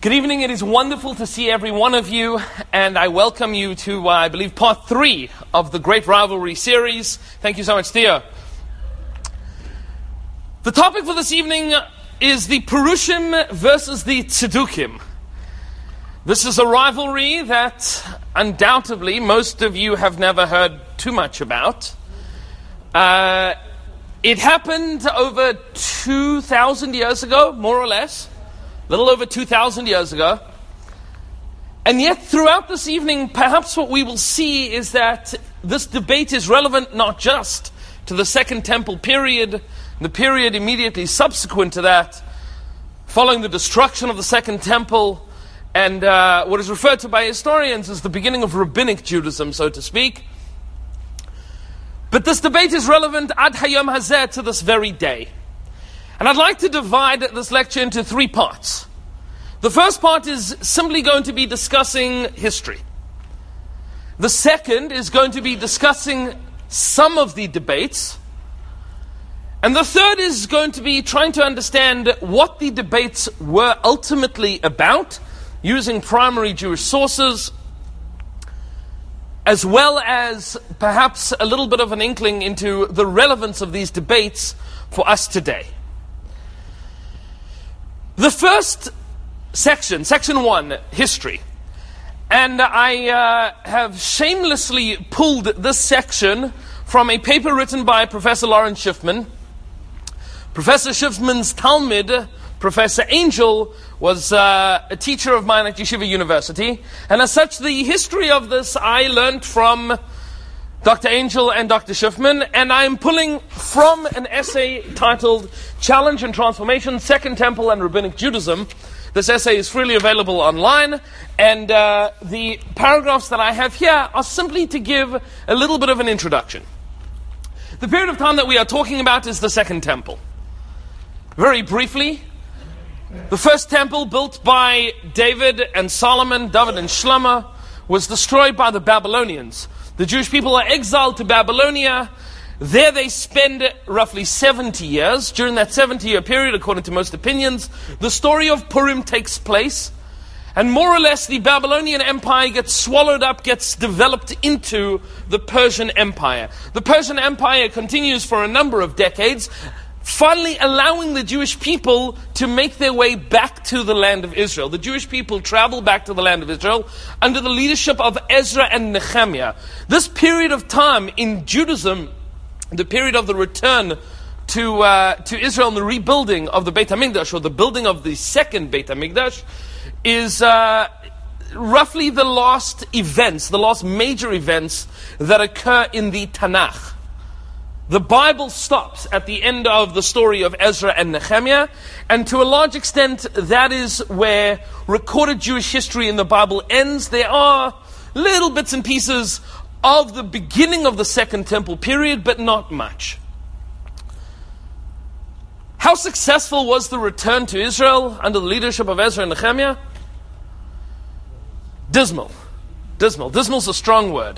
Good evening. It is wonderful to see every one of you, and I welcome you to, I believe, part 3 of the Great Rivalry series. Thank you so much, Theo. The topic for this evening is the Perushim versus the Tzedukim. This is a rivalry that undoubtedly most of you have never heard too much about. It happened over 2,000 years ago, more or less. A little over 2,000 years ago. And yet throughout this evening, perhaps what we will see is that this debate is relevant not just to the Second Temple period, the period immediately subsequent to that, following the destruction of the Second Temple, and what is referred to by historians as the beginning of Rabbinic Judaism, so to speak. But this debate is relevant ad hayom hazeh, to this very day. And I'd like to divide this lecture into 3 parts. The first part is simply going to be discussing history. The second is going to be discussing some of the debates. And the third is going to be trying to understand what the debates were ultimately about, using primary Jewish sources, as well as perhaps a little bit of an inkling into the relevance of these debates for us today. The first section, section 1, history. And I have shamelessly pulled this section from a paper written by Professor Lawrence Schiffman. Professor Schiffman's Talmud, Professor Angel, was a teacher of mine at Yeshiva University. And as such, the history of this I learned from Dr. Angel and Dr. Schiffman, and I'm pulling from an essay titled Challenge and Transformation, Second Temple and Rabbinic Judaism. This essay is freely available online, and the paragraphs that I have here are simply to give a little bit of an introduction. The period of time that we are talking about is the Second Temple. Very briefly, the first temple, built by David and Solomon, David and Shlomo, was destroyed by the Babylonians. The Jewish people are exiled to Babylonia. There they spend roughly 70 years. During that 70-year period, according to most opinions, the story of Purim takes place. And more or less, the Babylonian Empire gets swallowed up, gets developed into the Persian Empire. The Persian Empire continues for a number of decades, finally allowing the Jewish people to make their way back to the land of Israel. The Jewish people travel back to the land of Israel under the leadership of Ezra and Nehemiah. This period of time in Judaism, the period of the return to Israel and the rebuilding of the Beit HaMikdash, or the building of the second Beit HaMikdash, is roughly the last events, the last major events that occur in the Tanakh. The Bible stops at the end of the story of Ezra and Nehemiah, and to a large extent, that is where recorded Jewish history in the Bible ends. There are little bits and pieces of the beginning of the Second Temple period, but not much. How successful was the return to Israel under the leadership of Ezra and Nehemiah? Dismal. Dismal's a strong word.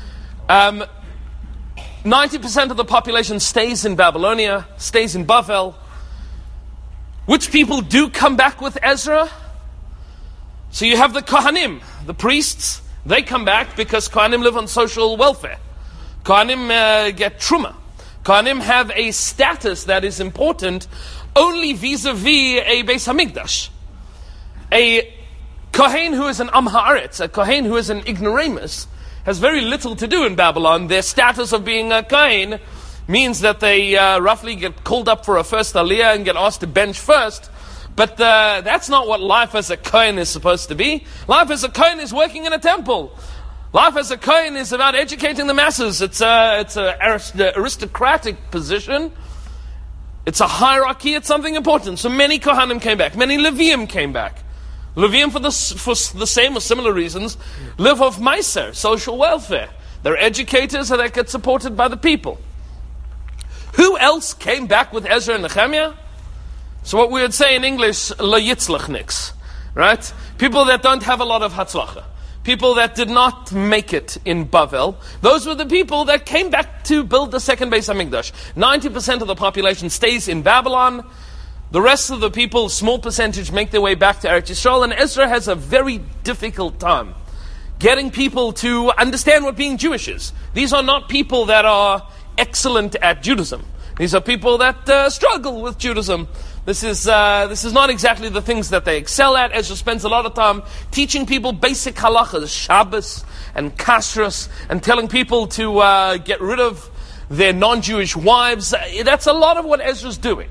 90% of the population stays in Babylonia, stays in Bavel. Which people do come back with Ezra? So you have the Kohanim, the priests. They come back because Kohanim live on social welfare. Kohanim get Truma. Kohanim have a status that is important only vis-a-vis a Beis HaMikdash. A Kohen who is an Am Haaretz, a Kohen who is an ignoramus, has very little to do in Babylon. Their status of being a Kohen means that they roughly get called up for a first aliyah and get asked to bench first. But that's not what life as a Kohen is supposed to be. Life as a Kohen is working in a temple. Life as a Kohen is about educating the masses. It's an aristocratic position. It's a hierarchy. It's something important. So many Kohanim came back. Many Leviim came back. Leviim, for the same or similar reasons, live off Meiser, social welfare. They're educators and they get supported by the people. Who else came back with Ezra and Nehemiah? So what we would say in English, lo yitzlachniks, right? People that don't have a lot of hatzlacha. People that did not make it in Bavel. Those were the people that came back to build the second Beis HaMikdash. 90% of the population stays in Babylon. The rest of the people, small percentage, make their way back to Eretz Yisrael, and Ezra has a very difficult time getting people to understand what being Jewish is. These are not people that are excellent at Judaism. These are people that struggle with Judaism. This is not exactly the things that they excel at. Ezra spends a lot of time teaching people basic halachas, Shabbos and kashrus, and telling people to get rid of their non-Jewish wives. That's a lot of what Ezra's doing.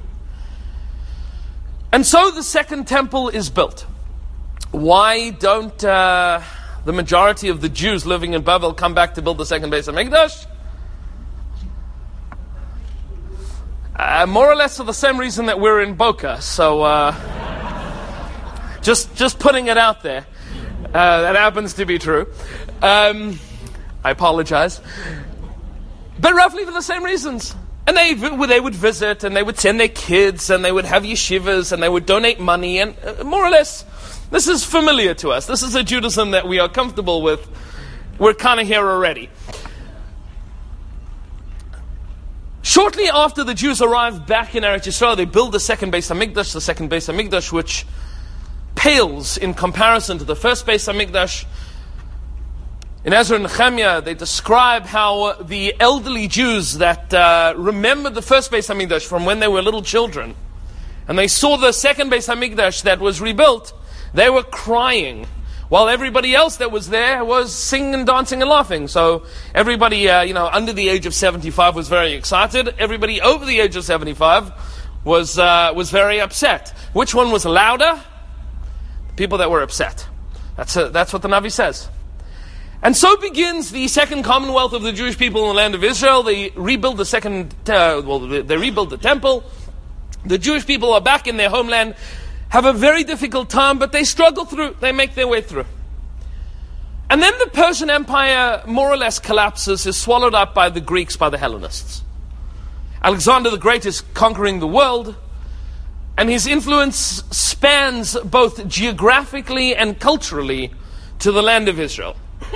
And so the second temple is built. Why don't the majority of the Jews living in Babel come back to build the second Beis HaMikdash? More or less for the same reason that we're in Boca. So just putting it out there. That happens to be true. I apologize. But roughly for the same reasons. And they would visit, and they would send their kids, and they would have yeshivas, and they would donate money, and more or less, this is familiar to us. This is a Judaism that we are comfortable with. We're kind of here already. Shortly after the Jews arrive back in Eretz Yisrael, they build the second Beis HaMikdash, the second Beis HaMikdash, which pales in comparison to the first Beis HaMikdash. In Ezra and Nehemiah, they describe how the elderly Jews that remember the first Beis HaMikdash from when they were little children, and they saw the second Beis HaMikdash that was rebuilt, they were crying, while everybody else that was there was singing and dancing and laughing. So everybody, under the age of 75 was very excited. Everybody over the age of 75 was very upset. Which one was louder? The people that were upset. That's what the Navi says. And so begins the second commonwealth of the Jewish people in the land of Israel. They rebuild they rebuild the temple. The Jewish people are back in their homeland, have a very difficult time, but they struggle through. They make their way through. And then the Persian Empire more or less collapses, is swallowed up by the Greeks, by the Hellenists. Alexander the Great is conquering the world, and his influence spans both geographically and culturally to the land of Israel.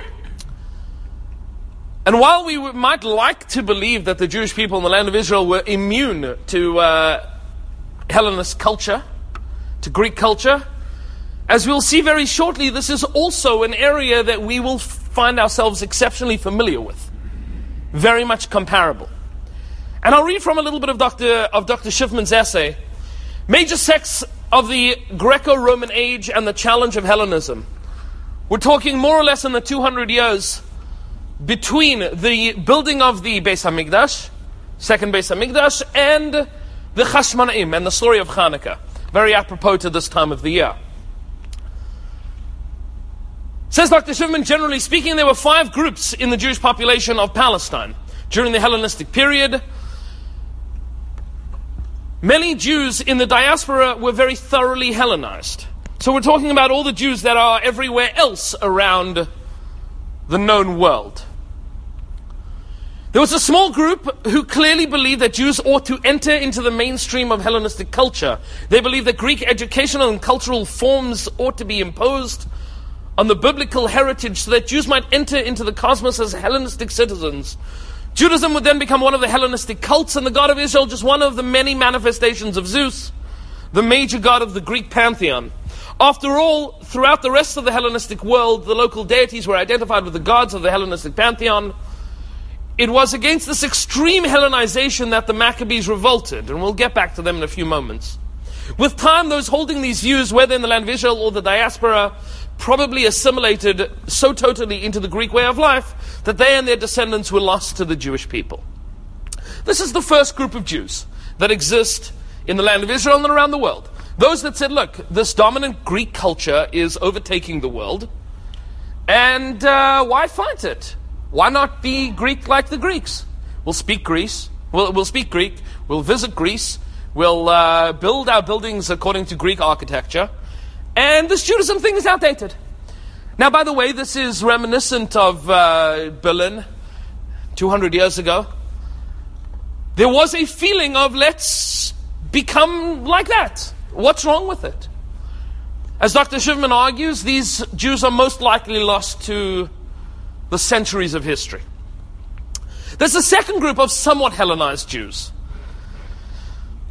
And while we might like to believe that the Jewish people in the land of Israel were immune to Hellenist culture, to Greek culture, as we'll see very shortly, this is also an area that we will find ourselves exceptionally familiar with. Very much comparable. And I'll read from a little bit of Dr. Schiffman's essay, Major Sects of the Greco-Roman Age and the Challenge of Hellenism. We're talking more or less in the 200 years between the building of the Beis HaMikdash, second Beis HaMikdash, and the Chashmonaim and the story of Hanukkah. Very apropos to this time of the year. Says Dr. Schiffman, generally speaking, there were 5 groups in the Jewish population of Palestine during the Hellenistic period. Many Jews in the diaspora were very thoroughly Hellenized. So we're talking about all the Jews that are everywhere else around the known world. There was a small group who clearly believed that Jews ought to enter into the mainstream of Hellenistic culture. They believed that Greek educational and cultural forms ought to be imposed on the biblical heritage so that Jews might enter into the cosmos as Hellenistic citizens. Judaism would then become one of the Hellenistic cults, and the God of Israel just one of the many manifestations of Zeus, the major god of the Greek pantheon. After all, throughout the rest of the Hellenistic world, the local deities were identified with the gods of the Hellenistic pantheon. It was against this extreme Hellenization that the Maccabees revolted, and we'll get back to them in a few moments. With time, those holding these views, whether in the land of Israel or the diaspora, probably assimilated so totally into the Greek way of life that they and their descendants were lost to the Jewish people. This is the first group of Jews that exist in the land of Israel and around the world. Those that said, look, this dominant Greek culture is overtaking the world, and why fight it? Why not be Greek like the Greeks? We'll speak Greece. We'll speak Greek. We'll visit Greece. We'll build our buildings according to Greek architecture. And this Judaism thing is outdated. Now, by the way, this is reminiscent of Berlin 200 years ago. There was a feeling of let's become like that. What's wrong with it? As Dr. Schiffman argues, these Jews are most likely lost to the centuries of history. There's a second group of somewhat Hellenized Jews.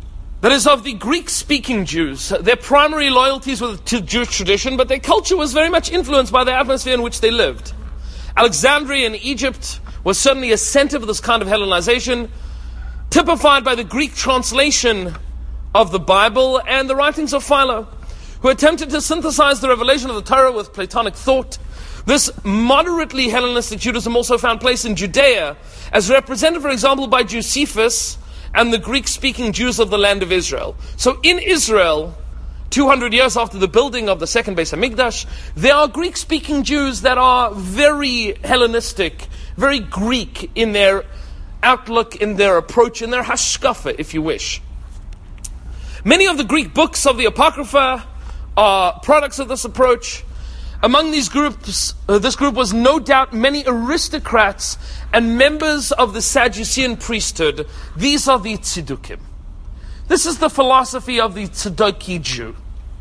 that is of the Greek-speaking Jews. Their primary loyalties were to Jewish tradition, but their culture was very much influenced by the atmosphere in which they lived. Alexandria in Egypt was certainly a center for this kind of Hellenization, typified by the Greek translation of the Bible and the writings of Philo, who attempted to synthesize the revelation of the Torah with Platonic thought. This moderately Hellenistic Judaism also found place in Judea, as represented, for example, by Josephus and the Greek-speaking Jews of the land of Israel. So in Israel, 200 years after the building of the second Beis Hamikdash, there are Greek-speaking Jews that are very Hellenistic, very Greek in their outlook, in their approach, in their hashkafa, if you wish. Many of the Greek books of the Apocrypha are products of this approach. Among these groups, this group was no doubt many aristocrats and members of the Sadducean priesthood. These are the Tzedukim. This is the philosophy of the Tzeduki Jew.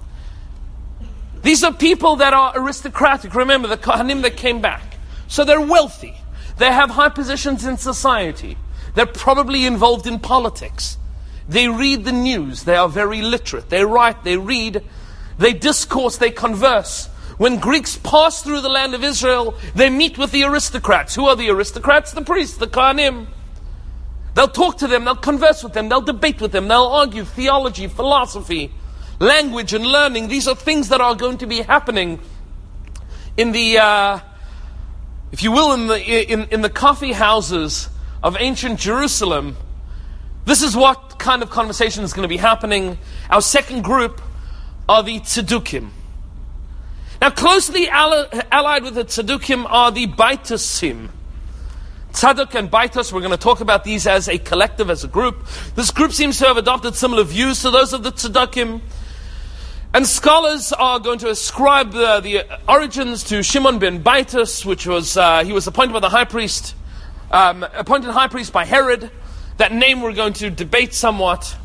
These are people that are aristocratic. Remember, the Kohanim that came back. So they're wealthy. They have high positions in society. They're probably involved in politics. They read the news. They are very literate. They write, they read, they discourse, they converse. When Greeks pass through the land of Israel, they meet with the aristocrats. Who are the aristocrats? The priests, the Kohanim. They'll talk to them, they'll converse with them, they'll debate with them, they'll argue theology, philosophy, language and learning. These are things that are going to be happening in the, if you will, in the coffee houses of ancient Jerusalem. This is what kind of conversation is going to be happening. Our second group are the Tzedukim. Now, closely allied with the Tzedukim are the Baitusim. Tzadok and Baitus, we're going to talk about these as a collective, as a group. This group seems to have adopted similar views to those of the Tzedukim. And scholars are going to ascribe the origins to Shimon ben Baitus, which was, he was appointed by the high priest, appointed high priest by Herod. That name we're going to debate somewhat.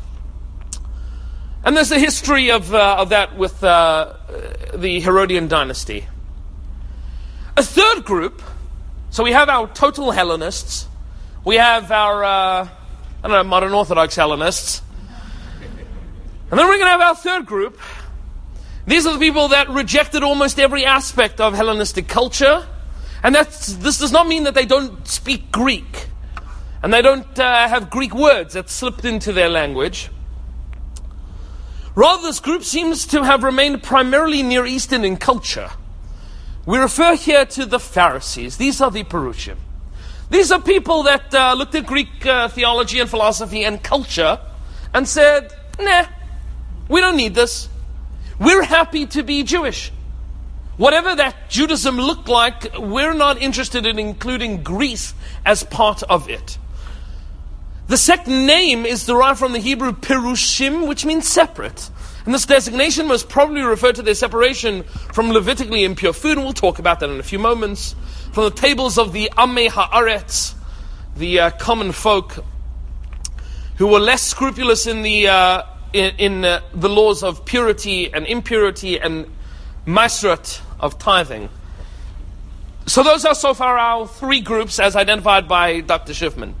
And there's a history of that with the Herodian dynasty. A third group, so we have our total Hellenists, we have our, modern Orthodox Hellenists, and then we're going to have our third group. These are the people that rejected almost every aspect of Hellenistic culture, and this does not mean that they don't speak Greek, and they don't have Greek words that slipped into their language. Rather, this group seems to have remained primarily Near Eastern in culture. We refer here to the Pharisees. These are the Perushim. These are people that looked at Greek theology and philosophy and culture and said, nah, we don't need this. We're happy to be Jewish. Whatever that Judaism looked like, we're not interested in including Greece as part of it. The second name is derived from the Hebrew Perushim, which means separate. And this designation was probably referred to their separation from Levitically impure food, and we'll talk about that in a few moments. From the tables of the Amei Haaretz, the common folk, who were less scrupulous in the laws of purity and impurity and masrat of tithing. So those are so far our three groups as identified by Dr. Schiffman.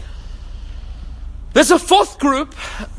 There's a fourth group.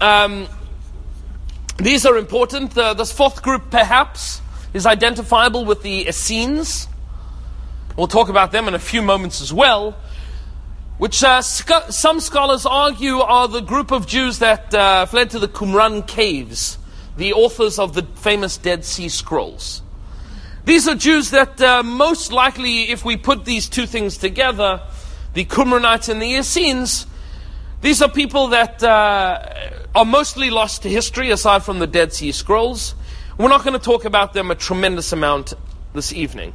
These are important. This fourth group perhaps is identifiable with the Essenes. We'll talk about them in a few moments as well, which some scholars argue are the group of Jews that fled to the Qumran caves, the authors of the famous Dead Sea Scrolls. These are Jews that most likely, if we put these two things together, the Qumranites and the Essenes, these are people that are mostly lost to history, aside from the Dead Sea Scrolls. We're not going to talk about them a tremendous amount this evening.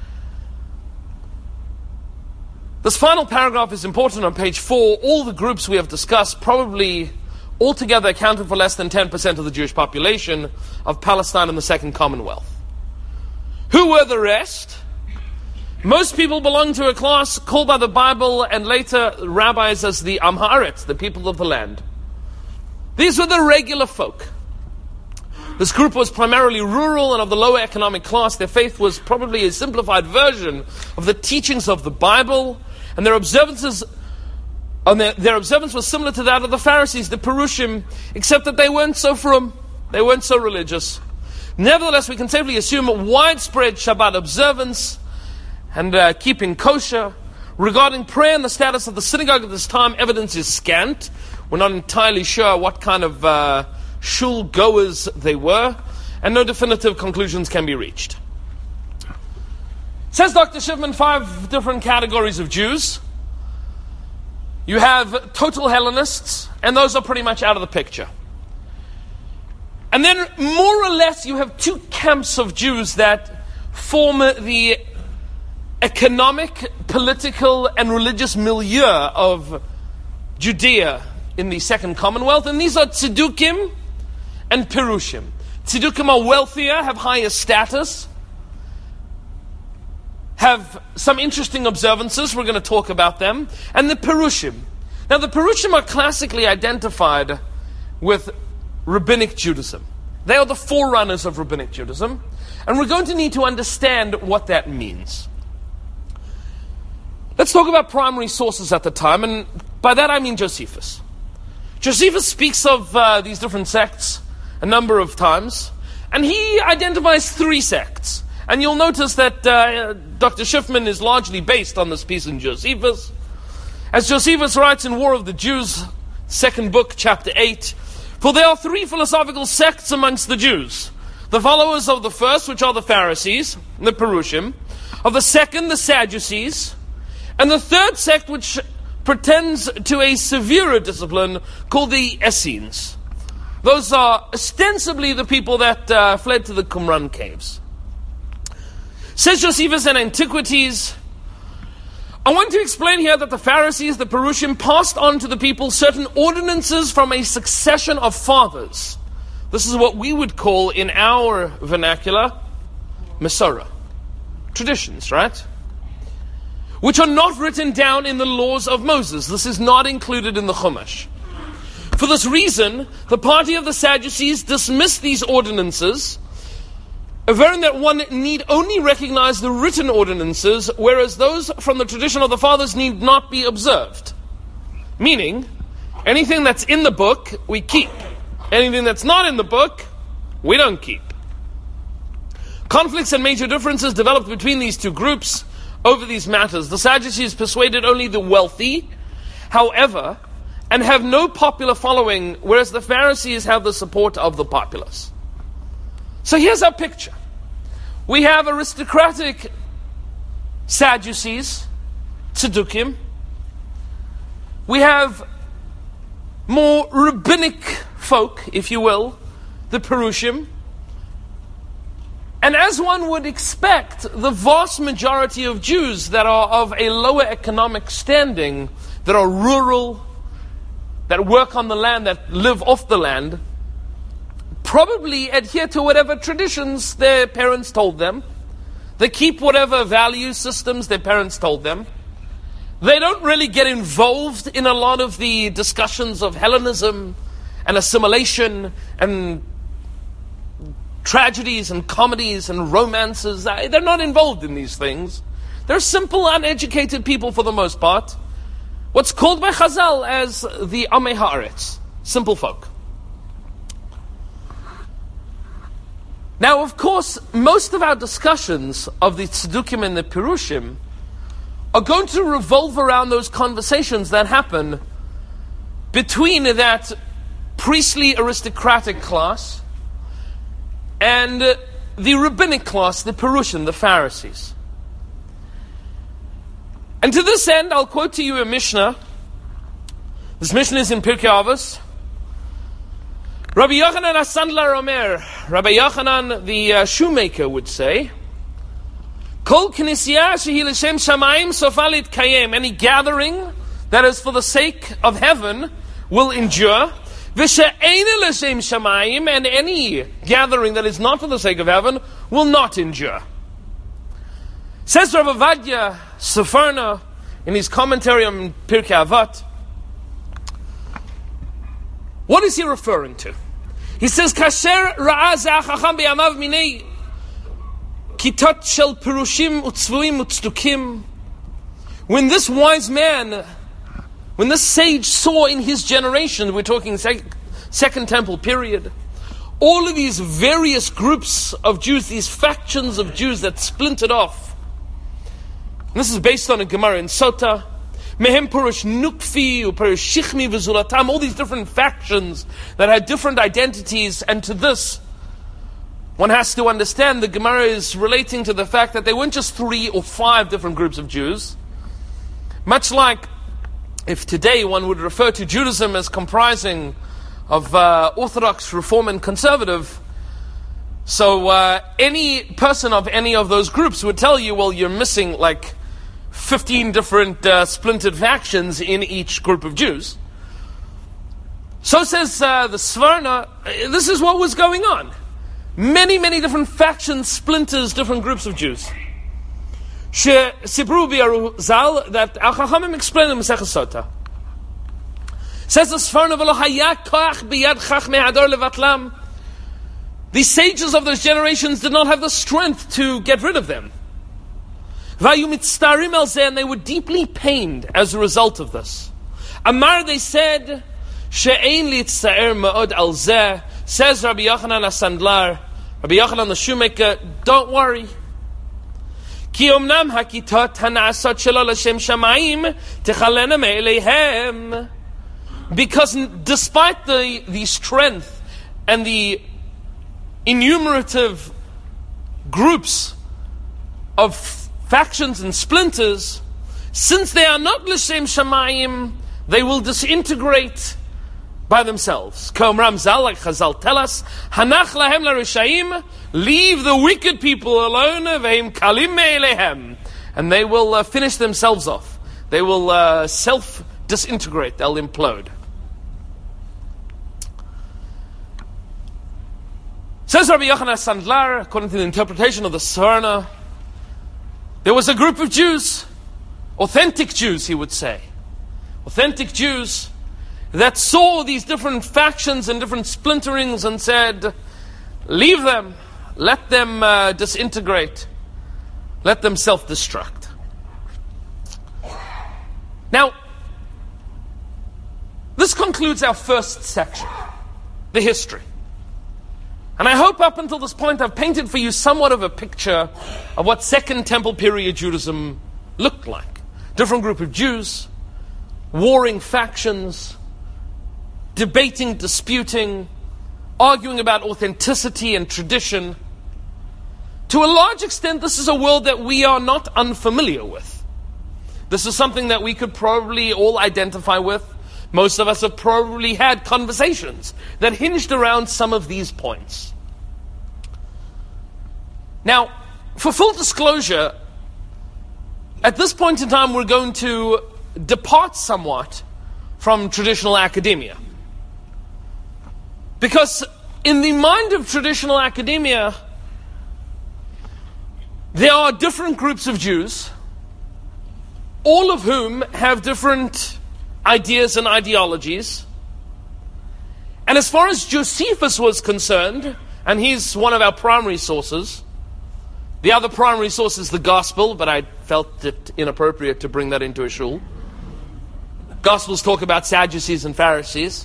This final paragraph is important on page 4. All the groups we have discussed probably altogether accounted for less than 10% of the Jewish population of Palestine in the Second Commonwealth. Who were the rest? Most people belong to a class called by the Bible and later rabbis as the Am Haaretz, the people of the land. These were the regular folk. This group was primarily rural and of the lower economic class. Their faith was probably a simplified version of the teachings of the Bible, and their observances And their observance was similar to that of the Pharisees, the Perushim, except that they weren't so frum, they weren't so religious. Nevertheless, we can safely assume widespread Shabbat observance and keeping kosher. Regarding prayer and the status of the synagogue at this time, evidence is scant. We're not entirely sure what kind of shul goers they were, and no definitive conclusions can be reached. Says Dr. Shivman, 5 different categories of Jews. You have total Hellenists, and those are pretty much out of the picture. And then, more or less, you have 2 camps of Jews that form the economic, political, and religious milieu of Judea in the Second Commonwealth, and these are Tzedukim and Perushim. Tzedukim are wealthier, have higher status, have some interesting observances. We're going to talk about them. And the Perushim. Now, the Perushim are classically identified with Rabbinic Judaism. They are the forerunners of Rabbinic Judaism. And we're going to need to understand what that means. Let's talk about primary sources at the time. And by that I mean Josephus. Josephus speaks of these different sects a number of times. And he identifies 3 sects. And you'll notice that Dr. Schiffman is largely based on this piece in Josephus. As Josephus writes in War of the Jews, 2nd book, chapter 8, "For there are 3 philosophical sects amongst the Jews. The followers of the first, which are the Pharisees, the Perushim, of the second, the Sadducees, and the third sect, which pretends to a severer discipline, called the Essenes." Those are ostensibly the people that fled to the Qumran caves. Says Josephus in Antiquities, "I want to explain here that the Pharisees, the Perushim, passed on to the people certain ordinances from a succession of fathers." This is what we would call, in our vernacular, Masorah. Traditions, right? "Which are not written down in the laws of Moses." This is not included in the Chumash. "For this reason, the party of the Sadducees dismissed these ordinances, averring that one need only recognize the written ordinances, whereas those from the tradition of the fathers need not be observed." Meaning, anything that's in the book, we keep. Anything that's not in the book, we don't keep. Conflicts and major differences developed between these 2 groups over these matters. The Sadducees persuaded only the wealthy, however, and have no popular following, whereas the Pharisees have the support of the populace. So here's our picture. We have aristocratic Sadducees, Tzedukim. We have more rabbinic folk, if you will, the Perushim. And as one would expect, the vast majority of Jews that are of a lower economic standing, that are rural, that work on the land, that live off the land, probably adhere to whatever traditions their parents told them. They keep whatever value systems their parents told them. They don't really get involved in a lot of the discussions of Hellenism and assimilation and tragedies and comedies and romances. They're not involved in these things. They're simple, uneducated people for the most part. What's called by Chazal as the Amei Haaretz, simple folk. Now, of course, most of our discussions of the Tzedukim and the Perushim are going to revolve around those conversations that happen between that priestly aristocratic class and the rabbinic class, the Perushim, the Pharisees. And to this end, I'll quote to you a Mishnah. This Mishnah is in Pirkei Avos. Rabbi Yochanan HaSandlar Omer, Rabbi Yochanan the shoemaker would say, Kol knisiyah shehi l'shem shamayim sofa litkayem. Any gathering that is for the sake of heaven will endure. V'she'eina l'shem shamayim, and any gathering that is not for the sake of heaven will not endure. Says Rav Ovadia Sefarna in his commentary on Pirkei Avot, what is he referring to? He says, Kasher ra'az ha'chacham b'yamav minei kitot shel perushim utzvuim utzdukim. When this wise man when this sage saw in his generation, we're talking Second Temple period, all of these various groups of Jews, these factions of Jews that splintered off. And this is based on a Gemara in Sota. Mehem Purush Nukfi, Purush Shichmi V'Zulatam, all these different factions that had different identities, and to this, one has to understand the Gemara is relating to the fact that they weren't just 3 or 5 different groups of Jews. Much like if today one would refer to Judaism as comprising of Orthodox, Reform, and Conservative, so any person of any of those groups would tell you, well, you're missing like 15 different splintered factions in each group of Jews. So says the Sforno, this is what was going on. Many, many different factions, splinters, different groups of Jews. Sibru Bi'aru Zal, that Al Chachamim explained in Masechah Sota. Says the Sforno, V'lo haya koach biyad chachmei hador levatlam. The sages of those generations did not have the strength to get rid of them. Vayu mitztarim el zeh, and they were deeply pained as a result of this. Amar, they said, she'ein litztaer ma'od al zeh. Says Rabbi Yochanan HaSandlar, Rabbi Yochanan the shoemaker, don't worry. Ki omnam hakitot hanasot shelo l'shem shamayim techalena me'eleihem. Because despite the strength and the innumerative groups of factions and splinters, since they are not l'shem shamayim, they will disintegrate by themselves. K'omram zal, like Chazal tell us, hanach lahem l'rishaim, leave the wicked people alone, v'hem kalim me'eleihem, and they will finish themselves off. They will self-disintegrate, they'll implode. Says Rabbi Yochanan HaSandlar, according to the interpretation of the Sforno, there was a group of Jews, authentic Jews, he would say, authentic Jews, that saw these different factions and different splinterings and said, leave them, let them disintegrate, let them self-destruct. Now, this concludes our first section, the history. And I hope up until this point I've painted for you somewhat of a picture of what Second Temple period Judaism looked like. Different group of Jews, warring factions, debating, disputing, arguing about authenticity and tradition. To a large extent, this is a world that we are not unfamiliar with. This is something that we could probably all identify with. Most of us have probably had conversations that hinged around some of these points. Now, for full disclosure, at this point in time we're going to depart somewhat from traditional academia. Because in the mind of traditional academia, there are different groups of Jews, all of whom have different ideas and ideologies. And as far as Josephus was concerned, and he's one of our primary sources, the other primary source is the Gospel, but I felt it inappropriate to bring that into a shul. Gospels talk about Sadducees and Pharisees.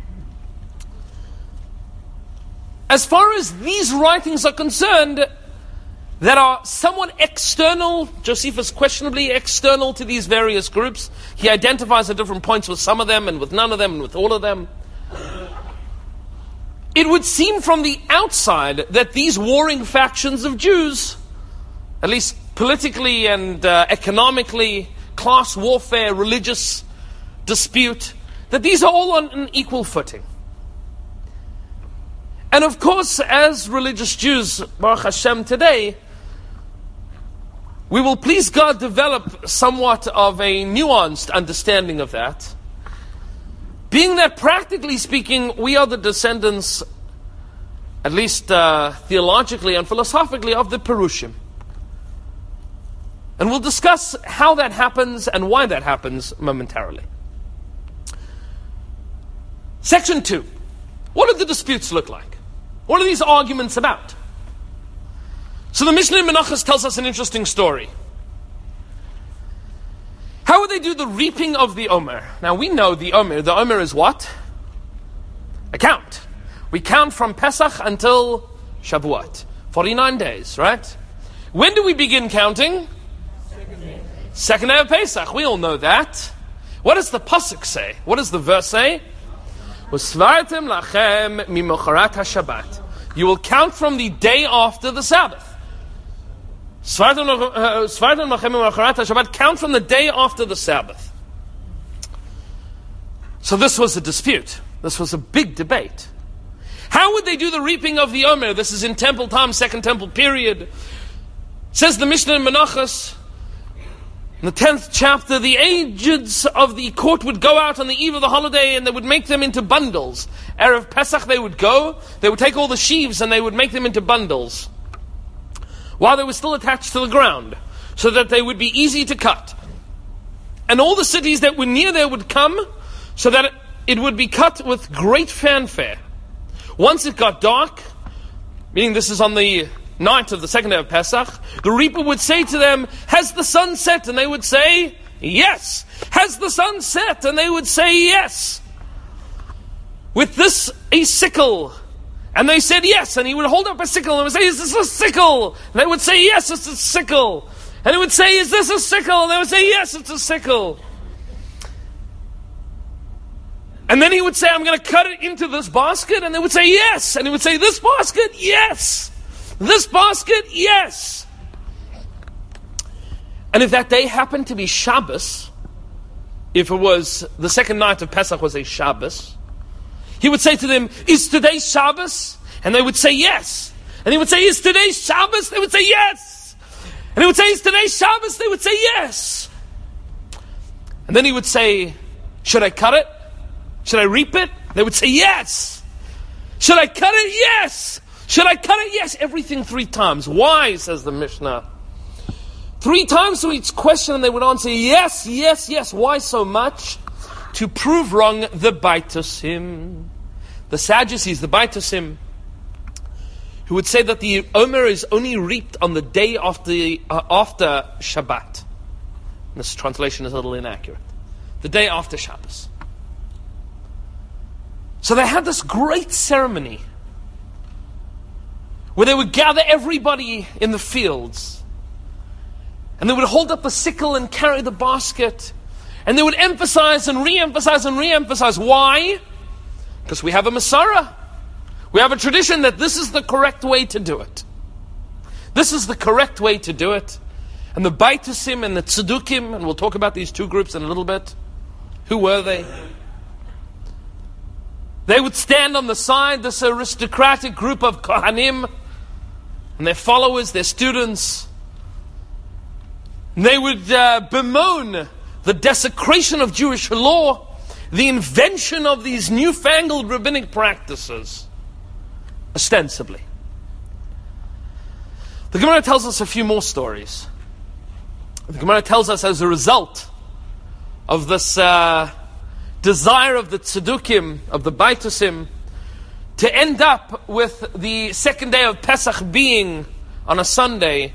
As far as these writings are concerned, that are somewhat external, Josephus questionably external to these various groups. He identifies at different points with some of them and with none of them and with all of them. It would seem from the outside that these warring factions of Jews, at least politically and economically, class warfare, religious dispute, that these are all on an equal footing. And of course, as religious Jews, Baruch Hashem, today, we will, please God, develop somewhat of a nuanced understanding of that. Being that, practically speaking, we are the descendants, at least theologically and philosophically, of the Perushim. And we'll discuss how that happens and why that happens momentarily. Section 2. What do the disputes look like? What are these arguments about? So the Mishnah in Menachos tells us an interesting story. How were would they do the reaping of the Omer? Now we know the Omer. The Omer is what? A count. We count from Pesach until Shavuot. 49 days, right? When do we begin counting? Second day of Pesach. We all know that. What does the pasuk say? What does the verse say? Usvartem lachem mimocharat haShabbat. You will count from the day after the Sabbath. Svartem lachem mimocharat haShabbat. Count from the day after the Sabbath. So this was a dispute. This was a big debate. How would they do the reaping of the Omer? This is in Temple time, Second Temple period. Says the Mishnah in Menachos, in the 10th chapter, the ageds of the court would go out on the eve of the holiday and they would make them into bundles. Erev Pesach they would go, they would take all the sheaves and they would make them into bundles while they were still attached to the ground, so that they would be easy to cut. And all the cities that were near there would come, so that it would be cut with great fanfare. Once it got dark, meaning this is on the night of the second day of Pesach, the reaper would say to them, has the sun set? And they would say, yes. Has the sun set? And they would say, yes. With this a sickle. And they said, yes. And he would hold up a sickle and would say, is this a sickle? And they would say, yes, it's a sickle. And he would say, is this a sickle? And they would say, yes, it's a sickle. And then he would say, I'm going to cut it into this basket. And they would say, yes. And he would say, this basket, yes. This basket, yes. And if that day happened to be Shabbos, if it was the second night of Pesach was a Shabbos, he would say to them, is today Shabbos? And they would say yes. And he would say, is today Shabbos? They would say yes. And he would say, is today Shabbos? They would say yes. And then he would say, should I cut it? Should I reap it? They would say yes. Should I cut it? Yes. Should I cut it? Yes. Everything 3 times. Why, says the Mishnah? 3 times to each question, and they would answer yes, yes, yes. Why so much? To prove wrong the Baitusim. The Sadducees, the Baitusim, who would say that the Omer is only reaped on the day after Shabbat. This translation is a little inaccurate. The day after Shabbos. So they had this great ceremony where they would gather everybody in the fields, and they would hold up a sickle and carry the basket, and they would emphasize and re-emphasize and re-emphasize. Why? Because we have a Masara. We have a tradition that this is the correct way to do it. This is the correct way to do it. And the Baitusim and the Tzedukim, and we'll talk about these 2 groups in a little bit. Who were they? They would stand on the side, this aristocratic group of Kohanim, and their followers, their students. And they would bemoan the desecration of Jewish law, the invention of these newfangled rabbinic practices, ostensibly. The Gemara tells us a few more stories. The Gemara tells us as a result of this desire of the Tzedukim, of the Baitusim, to end up with the second day of Pesach being on a Sunday.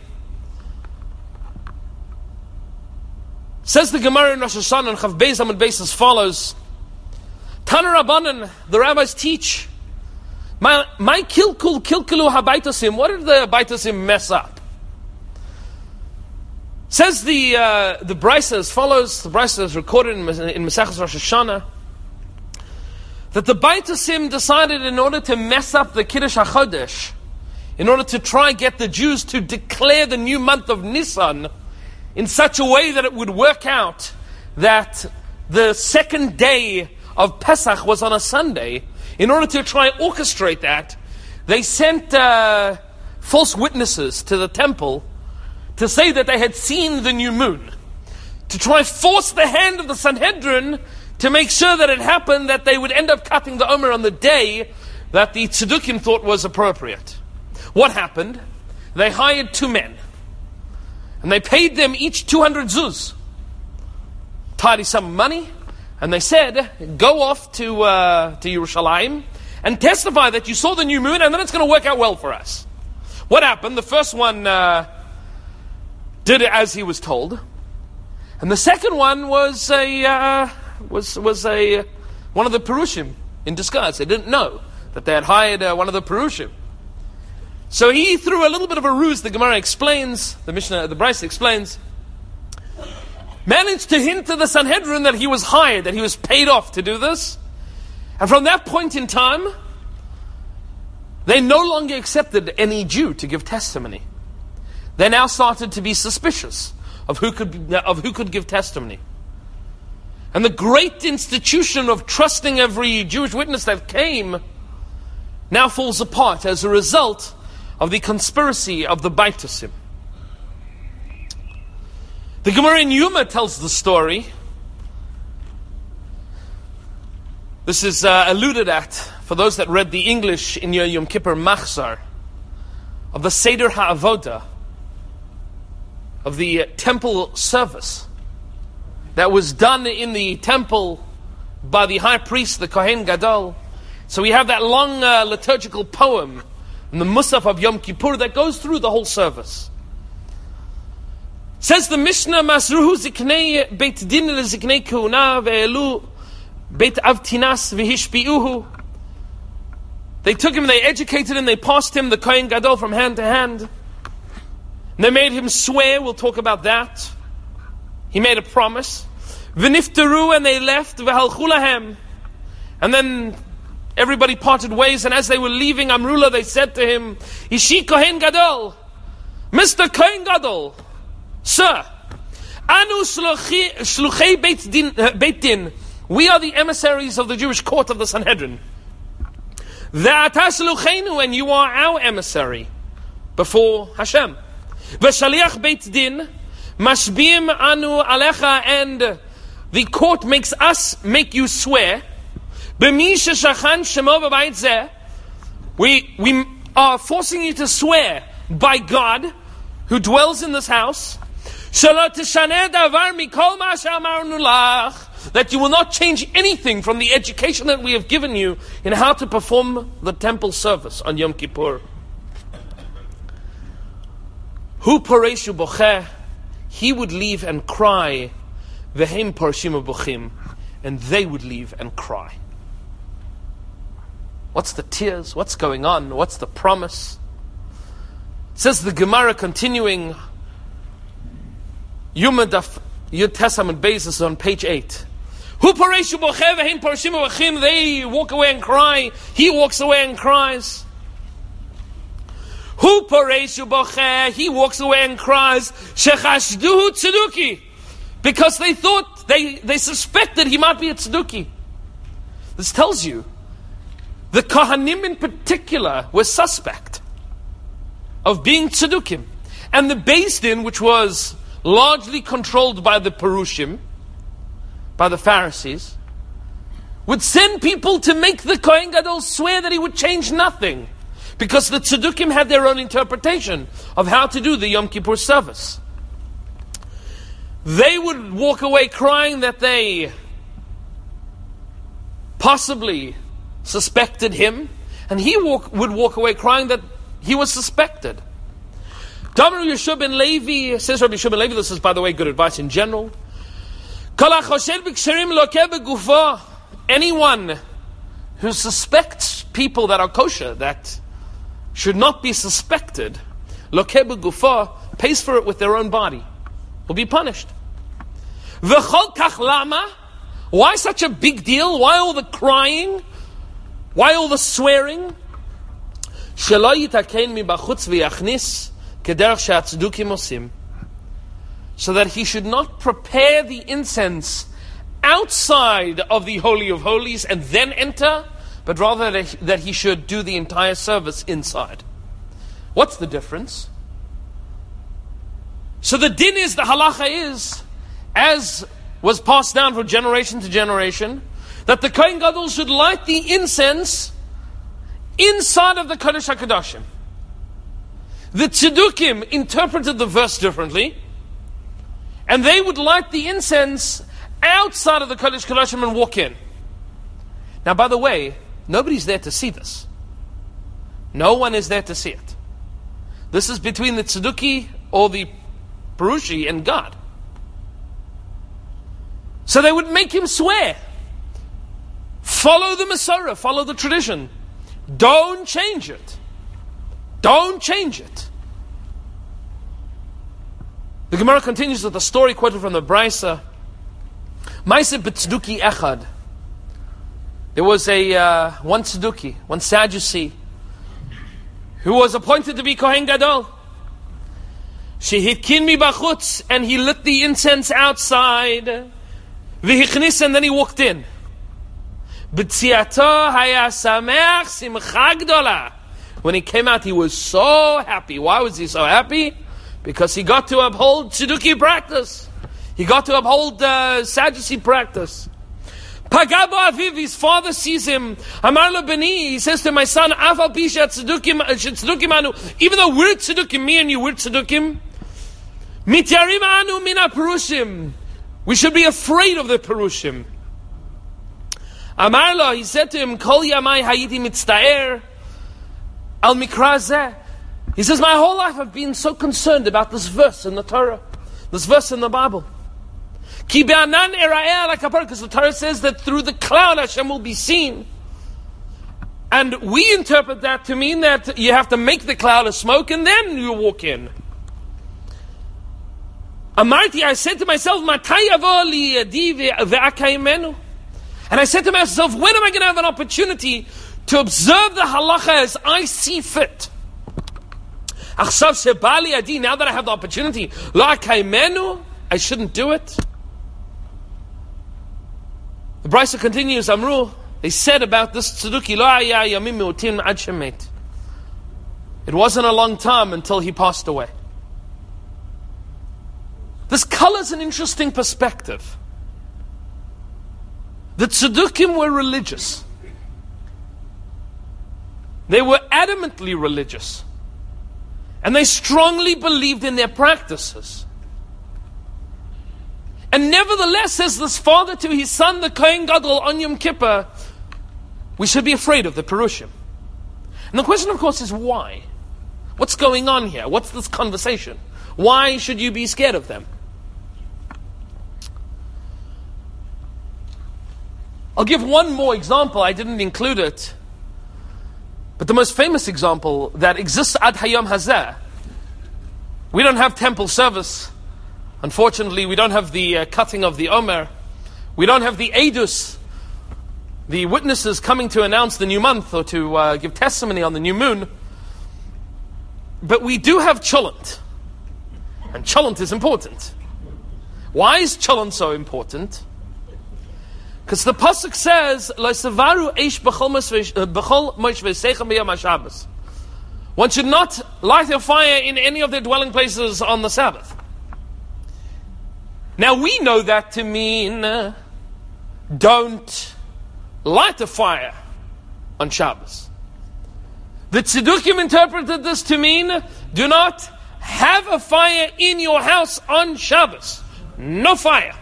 Says the Gemara in Rosh Hashanah and Chav Beis Amud Beis as follows: Tana Rabbanan, the rabbis teach, my kilkulu habaitusim. What did the baitusim mess up? Says the Brisa as follows. The Brisa is recorded in Maseches Rosh Hashanah that the baitusim decided, in order to mess up the Kiddush HaChodesh, in order to try and get the Jews to declare the new month of Nisan in such a way that it would work out that the second day of Pesach was on a Sunday, in order to try and orchestrate that, they sent false witnesses to the temple to say that they had seen the new moon, to try and force the hand of the Sanhedrin to make sure that it happened, that they would end up cutting the Omer on the day that the Tzedukim thought was appropriate. What happened? They hired 2 men, and they paid them each 200 zuz, tidy sum of money, and they said, go off to Yerushalayim and testify that you saw the new moon, and then it's going to work out well for us. What happened? The first one did it as he was told, and And the second one was one of the Perushim in disguise. They didn't know that they had hired one of the Perushim. So he threw a little bit of a ruse. The Gemara explains, the Mishnah, the Brisa explains, managed to hint to the Sanhedrin that he was hired, that he was paid off to do this. And from that point in time, they no longer accepted any Jew to give testimony. They now started to be suspicious of who could give testimony. And the great institution of trusting every Jewish witness that came now falls apart as a result of the conspiracy of the Baitusim. The Gemara in Yuma tells the story. This is alluded at for those that read the English in your Yom Kippur Machzor of the Seder HaAvodah, of the temple service that was done in the temple by the high priest, the Kohen Gadol. So we have that long liturgical poem in the Musaf of Yom Kippur that goes through the whole service. Says the Mishnah, Masruhu ziknei beit din le ziknei kehuna ve'elu beit avtinas v'hishpi'uhu. They took him, they educated him, they passed him, the Kohen Gadol, from hand to hand. And they made him swear, we'll talk about that. He made a promise. V'niftaru, and they left, v'halchu lahem. And then everybody parted ways, and as they were leaving Amrullah, they said to him, Ishi Kohen Gadol, Mr. Kohen Gadol, Sir, Anu shluchei beit din, we are the emissaries of the Jewish court of the Sanhedrin. Ve'ata shlucheinu, and you are our emissary before Hashem. Ve'shaliach beit din, mashbim anu alecha, and the court makes us make you swear. B'mi sheshachan shemo b'bayit zeh, we are forcing you to swear by God who dwells in this house, that you will not change anything from the education that we have given you in how to perform the temple service on Yom Kippur. Hu pareshu bocheh, he would leave and cry, v'hem parshim bochim, and they would leave and cry. What's the tears? What's going on? What's the promise? It says the Gemara continuing, Yuma Daf Yud Testament basis on page 8. Hu pareshu bocheh v'hem parshim bochim, they walk away and cry. He walks away and cries. Hu pareshu bocheh, he walks away and cries. Shechashduhu tzeduki, because they thought, they suspected he might be a tzeduki. This tells you the Kohanim in particular were suspect of being tzedukim, and the Beis Din, which was largely controlled by the Perushim, by the Pharisees, would send people to make the Kohen Gadol swear that he would change nothing, because the Tzedukim had their own interpretation of how to do the Yom Kippur service. They would walk away crying that they possibly suspected him, and he would walk away crying that he was suspected. Damar Yeshua ben Levi, says Rabbi Yeshua ben Levi, this is, by the way, good advice in general. Anyone who suspects people that are kosher, that should not be suspected, pays for it with their own body, will be punished. Why such a big deal? Why all the crying? Why all the swearing? So that he should not prepare the incense outside of the Holy of Holies and then enter, but rather that he should do the entire service inside. What's the difference? So the din is, the halacha is, as was passed down from generation to generation, that the Kohen Gadol should light the incense inside of the Kodesh HaKadoshim. The Tzedukim interpreted the verse differently, and they would light the incense outside of the Kodesh HaKadoshim and walk in. Now, by the way, nobody's there to see this. No one is there to see it. This is between the Tzeduki or the Perushi and God. So they would make him swear. Follow the Masorah, follow the tradition. Don't change it. Don't change it. The Gemara continues with the story quoted from the Brisa. Maaseh b'tzduki echad. There was one tzduki, one Sadducee, who was appointed to be Kohen Gadol. Shehitkin mi bachutz, and he lit the incense outside. V'hichnis, and then he walked in. B'tziato haya sameach simcha gdola. When he came out, he was so happy. Why was he so happy? Because he got to uphold Tzduki practice. He got to uphold Sadducee practice. Pagabo aviv, his father sees him. Amar lo beni, he says to my son, Afal pisha tzdukim anu. Even though we're tzdukim, me and you, we're tzdukim. Mityarim anu mina perushim. We should be afraid of the perushim. Amar lo, he said to him, Kol yamai hayiti mitztaer al mikra zeh. He says, my whole life I've been so concerned about this verse in the Torah, this verse in the Bible. Ki be'anan era'eh ala kapar, because the Torah says that through the cloud Hashem will be seen. And we interpret that to mean that you have to make the cloud of smoke and then you walk in. Amarti, I said to myself, Matai yavo li yadi ve'akaimenu. And I said to myself, when am I going to have an opportunity to observe the halacha as I see fit? Now that I have the opportunity, I shouldn't do it. The Brisa continues, Amru, they said about this tzduki, it wasn't a long time until he passed away. This colors an interesting perspective. The tzdukim were religious. They were adamantly religious. And they strongly believed in their practices. And nevertheless, says this father to his son, the Kohen Gadol, on Yom Kippur, we should be afraid of the Perushim. And the question, of course, is why? What's going on here? What's this conversation? Why should you be scared of them? I'll give one more example. I didn't include it. But the most famous example that exists ad hayom hazeh, we don't have temple service. Unfortunately, we don't have the cutting of the Omer. We don't have the Eidus, the witnesses coming to announce the new month or to give testimony on the new moon. But we do have Cholent. And Cholent is important. Why is Cholent so important? Because the pasuk says, one should not light a fire in any of their dwelling places on the Sabbath. Now we know that to mean don't light a fire on Shabbos. The Tzdukim interpreted this to mean do not have a fire in your house on Shabbos. No fire.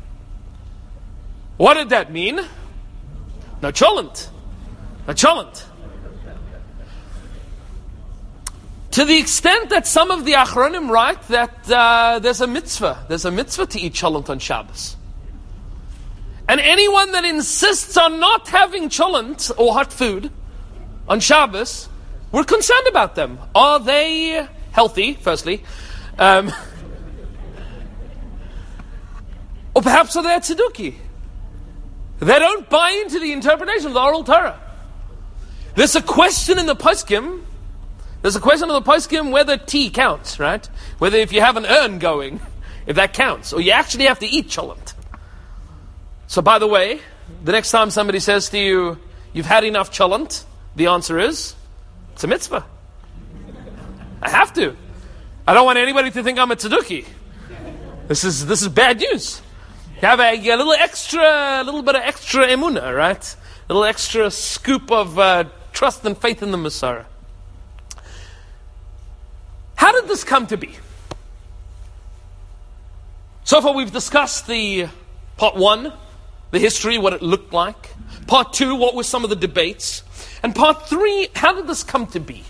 What did that mean? No cholent. No cholent. To the extent that some of the Achronim write that there's a mitzvah to eat cholent on Shabbos. And anyone that insists on not having cholent or hot food on Shabbos, we're concerned about them. Are they healthy, firstly? Or perhaps are they tzedukah? They don't buy into the interpretation of the oral Torah. There's a question in the poskim. There's a question of the poskim whether tea counts, right? Whether if you have an urn going, if that counts, or you actually have to eat cholent. So, by the way, the next time somebody says to you, "You've had enough cholent," the answer is, "It's a mitzvah. I have to. I don't want anybody to think I'm a tzedukah. This is bad news." You have a little bit of extra emunah, right? A little extra scoop of trust and faith in the Messiah. How did this come to be? So far we've discussed the part 1, the history, what it looked like. Part 2, what were some of the debates. And part 3, how did this come to be?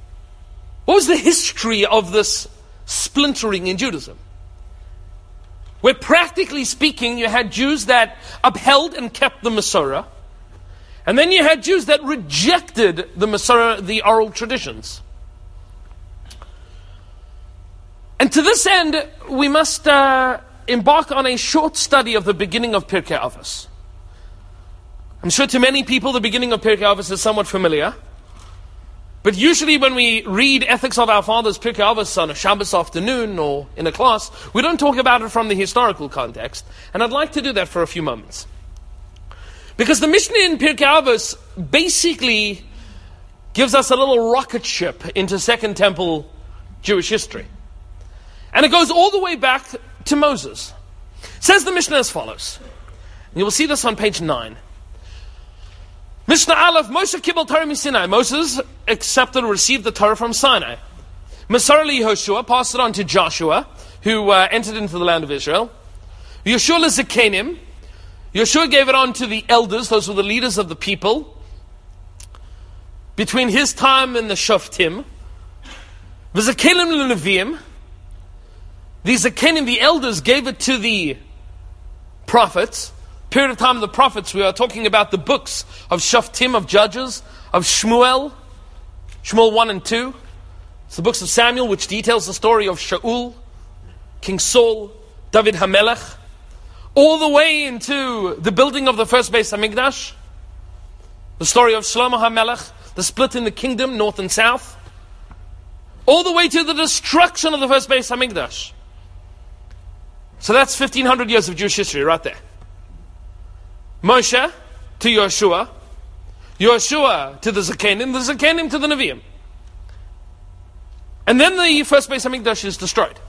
What was the history of this splintering in Judaism? where practically speaking you had Jews that upheld and kept the Masorah, and then you had Jews that rejected the Masorah, the oral traditions. And to this end, we must embark on a short study of the beginning of Pirkei Avos. I'm sure to many people the beginning of Pirkei Avos is somewhat familiar. But usually when we read Ethics of Our Fathers, Pirkei Avos, on a Shabbos afternoon or in a class, we don't talk about it from the historical context. And I'd like to do that for a few moments. Because the Mishnah in Pirkei Avos basically gives us a little rocket ship into Second Temple Jewish history. And it goes all the way back to Moses. Says the Mishnah as follows. You will see this on page 9. Mishnah Aleph, Moshe Kibbel Torah Sinai. Moses accepted or received the Torah from Sinai. Masar li Yehoshua, passed it on to Joshua, who entered into the land of Israel. Yeshua leZakenim. Yeshua gave it on to the elders, those were the leaders of the people. Between his time and the Shoftim. V'Zakenim leNeviim. The Zakenim, the elders, gave it to the prophets. Period of time of the prophets, we are talking about the books of Shoftim, of Judges, of Shmuel 1 and 2. It's the books of Samuel, which details the story of Shaul, King Saul, David HaMelech, all the way into the building of the first Beis HaMikdash, the story of Shlomo HaMelech, the split in the kingdom, north and south, all the way to the destruction of the first Beis HaMikdash. So that's 1500 years of Jewish history right there. Moshe to Yeshua, Yeshua to the Zakenim to the Nevi'im. And then the first Beis HaMikdash is destroyed.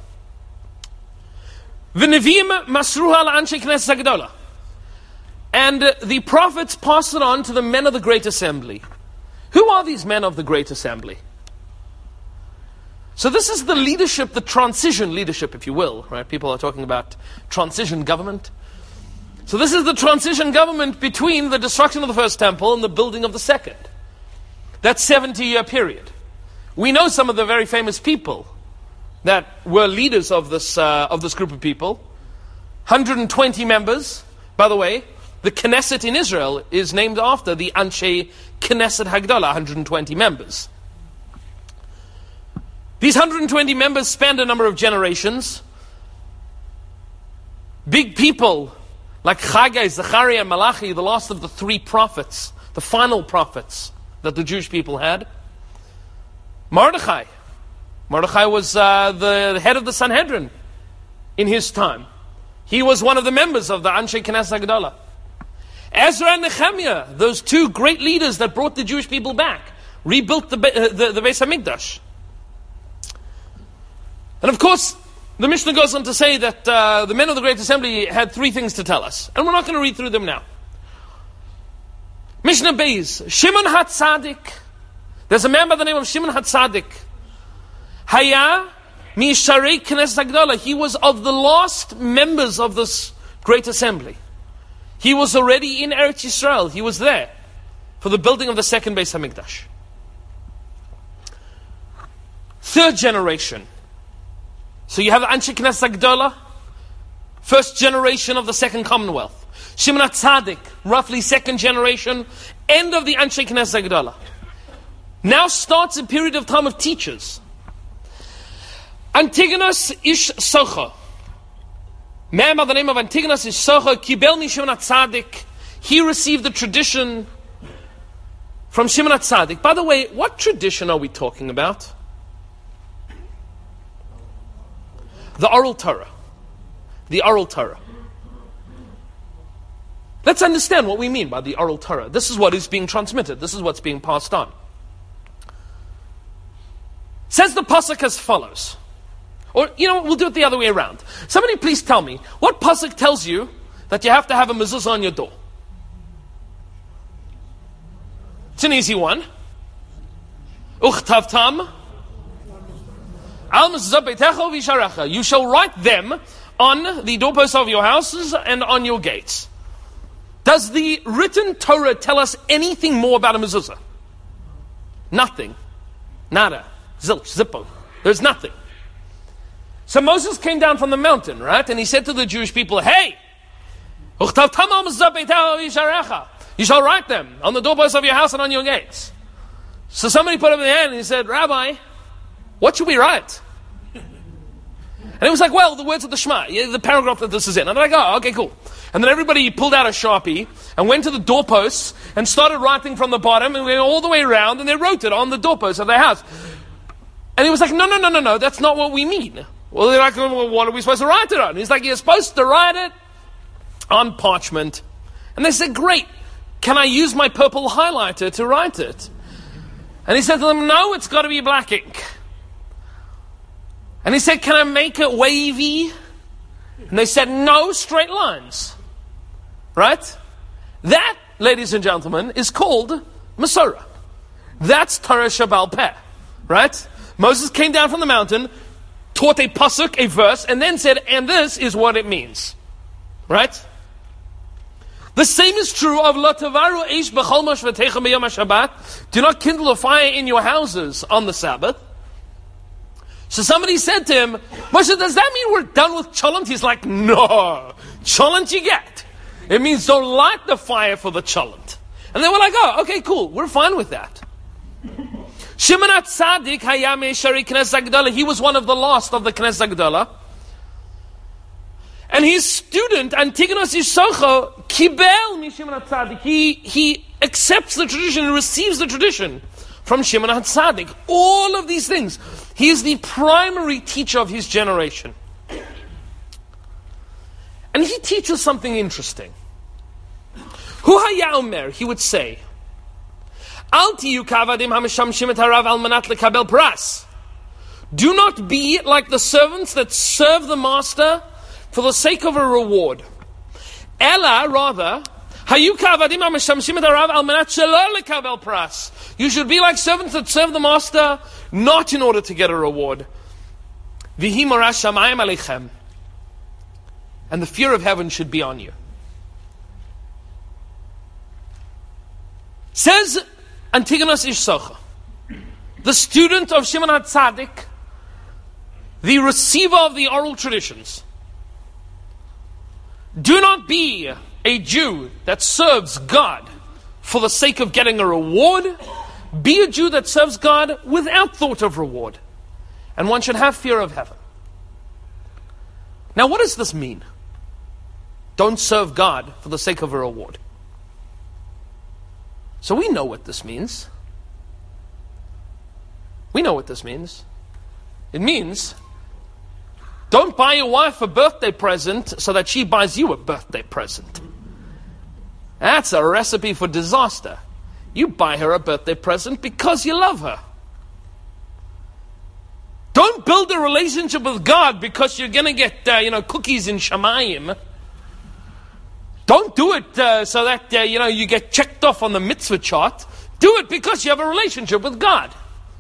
The Nevi'im masruha la'anshei Knesset HaGedolah. And the prophets passed it on to the men of the Great Assembly. Who are these men of the Great Assembly? So this is the leadership, the transition leadership, if you will, right? People are talking about transition government. So this is the transition government between the destruction of the first temple and the building of the second. That 70-year period. We know some of the very famous people that were leaders of this group of people. 120 members. By the way, the Knesset in Israel is named after the Anshei Knesset Hagdolah, 120 members. These 120 members spanned a number of generations. Big people like Chagai, Zechariah, and Malachi, the last of the three prophets, the final prophets that the Jewish people had. Mordechai. Mordechai was the head of the Sanhedrin in his time. He was one of the members of the Anshei Knesset HaGedolah. Ezra and Nehemiah, those two great leaders that brought the Jewish people back, rebuilt the Beis HaMikdash. And of course, the Mishnah goes on to say that the men of the Great Assembly had three things to tell us. And we're not going to read through them now. Mishnah Beis, Shimon HaTzadik. There's a man by the name of Shimon HaTzadik. Haya Misharei Knesset HaGedolah. He was of the last members of this Great Assembly. He was already in Eretz Yisrael. He was there for the building of the second Beis HaMikdash. Third generation. So you have the Anshei Knesset HaGedolah, first generation of the Second Commonwealth. Shimon HaTzadik, roughly second generation, end of the Anshei Knesset HaGedolah. Now starts a period of time of teachers. Antigonus Ish Socha. Man by the name of Antigonus Ish Socha, Kibel mi Shimon HaTzadik. He received the tradition from Shimon HaTzadik. By the way, what tradition are we talking about? The oral Torah. The oral Torah. Let's understand what we mean by the oral Torah. This is what is being transmitted. This is what's being passed on. Says the pasuk as follows. Or, we'll do it the other way around. Somebody please tell me, what pasuk tells you that you have to have a mezuzah on your door? It's an easy one. Uchtavtam. You shall write them on the doorposts of your houses and on your gates. Does the written Torah tell us anything more about a mezuzah? Nothing. Nada. Zilch. Zippo. There's nothing. So Moses came down from the mountain, right? And he said to the Jewish people, hey, you shall write them on the doorposts of your house and on your gates. So somebody put up their hand and he said, Rabbi, what should we write? And it was like, well, the words of the Shema, the paragraph that this is in. And they're like, oh, okay, cool. And then everybody pulled out a Sharpie and went to the doorposts and started writing from the bottom and went all the way around and they wrote it on the doorposts of their house. And he was like, no, that's not what we mean. Well, they're like, well, what are we supposed to write it on? He's like, you're supposed to write it on parchment. And they said, great, can I use my purple highlighter to write it? And he said to them, no, it's got to be black ink. And he said, can I make it wavy? And they said, no, straight lines. Right? That, ladies and gentlemen, is called Masorah. That's Torah Shebaal Peh. Right? Moses came down from the mountain, taught a pasuk, a verse, and then said, and this is what it means. Right? The same is true of Lo tavaru eish b'chol moshvatechem b'yom HaShabbat. Do not kindle a fire in your houses on the Sabbath. So somebody said to him, Moshe, does that mean we're done with cholent? He's like, no, cholent you get. It means don't light the fire for the cholent. And they were like, oh, okay, cool, we're fine with that. Shimon HaTzadik hayam Shari Knesset HaGedolah. He was one of the last of the Knesset HaGedolah. And his student, Antigonus Issocho, kibel mi Shimon HaTzadik. He accepts the tradition, he receives the tradition from Shimon HaTzadik. All of these things. He is the primary teacher of his generation. And he teaches something interesting. Hu haya omer, he would say, Al tiyu kavadim hameshamshim et harav al manat lekabel pras. Do not be like the servants that serve the master for the sake of a reward. Ella, rather, hayu kavadim hameshamshim et harav al manat shelo lekabel pras. You should be like servants that serve the master not in order to get a reward. V'hi mara shamayim aleichem. And the fear of heaven should be on you. Says Antigonus Issocho, the student of Shimon HaTzadik, the receiver of the oral traditions. Do not be a Jew that serves God for the sake of getting a reward. Be a Jew that serves God without thought of reward. And one should have fear of heaven. Now, what does this mean? Don't serve God for the sake of a reward. So we know what this means. We know what this means. It means, don't buy your wife a birthday present so that she buys you a birthday present. That's a recipe for disaster. You buy her a birthday present because you love her. Don't build a relationship with God because you're going to get, cookies in Shamayim. Don't do it so that, you get checked off on the mitzvah chart. Do it because you have a relationship with God.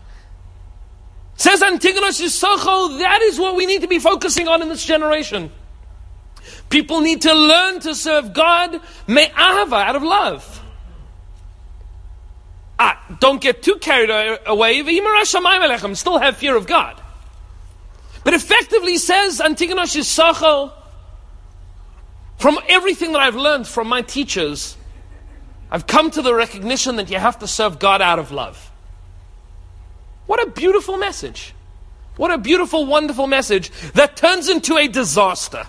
Says Antigonus Issocho, that is what we need to be focusing on in this generation. People need to learn to serve God me'ahava, out of love. Don't get too carried away. Still have fear of God. But effectively says Antigonus Issocho, from everything that I've learned from my teachers, I've come to the recognition that you have to serve God out of love. What a beautiful message. What a beautiful, wonderful message that turns into a disaster.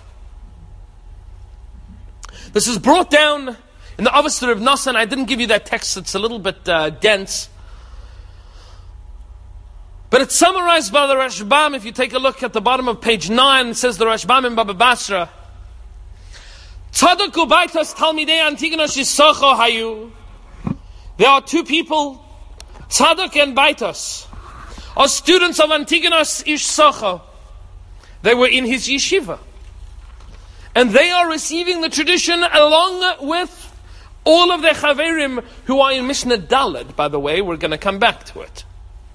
This is brought down in the Avesta of Nassan. I didn't give you that text, it's a little bit dense. But it's summarized by the Rashbam. If you take a look at the bottom of page 9, it says the Rashbam in Baba Basra, Tzadok ubaitas talmidei Antigonus Issocho hayu. There are two people, Tzadok and Baitas, are students of Antigonus Issocho. They were in his yeshiva. And they are receiving the tradition along with all of their chaverim who are in Mishnah Daled. By the way, we're going to come back to it.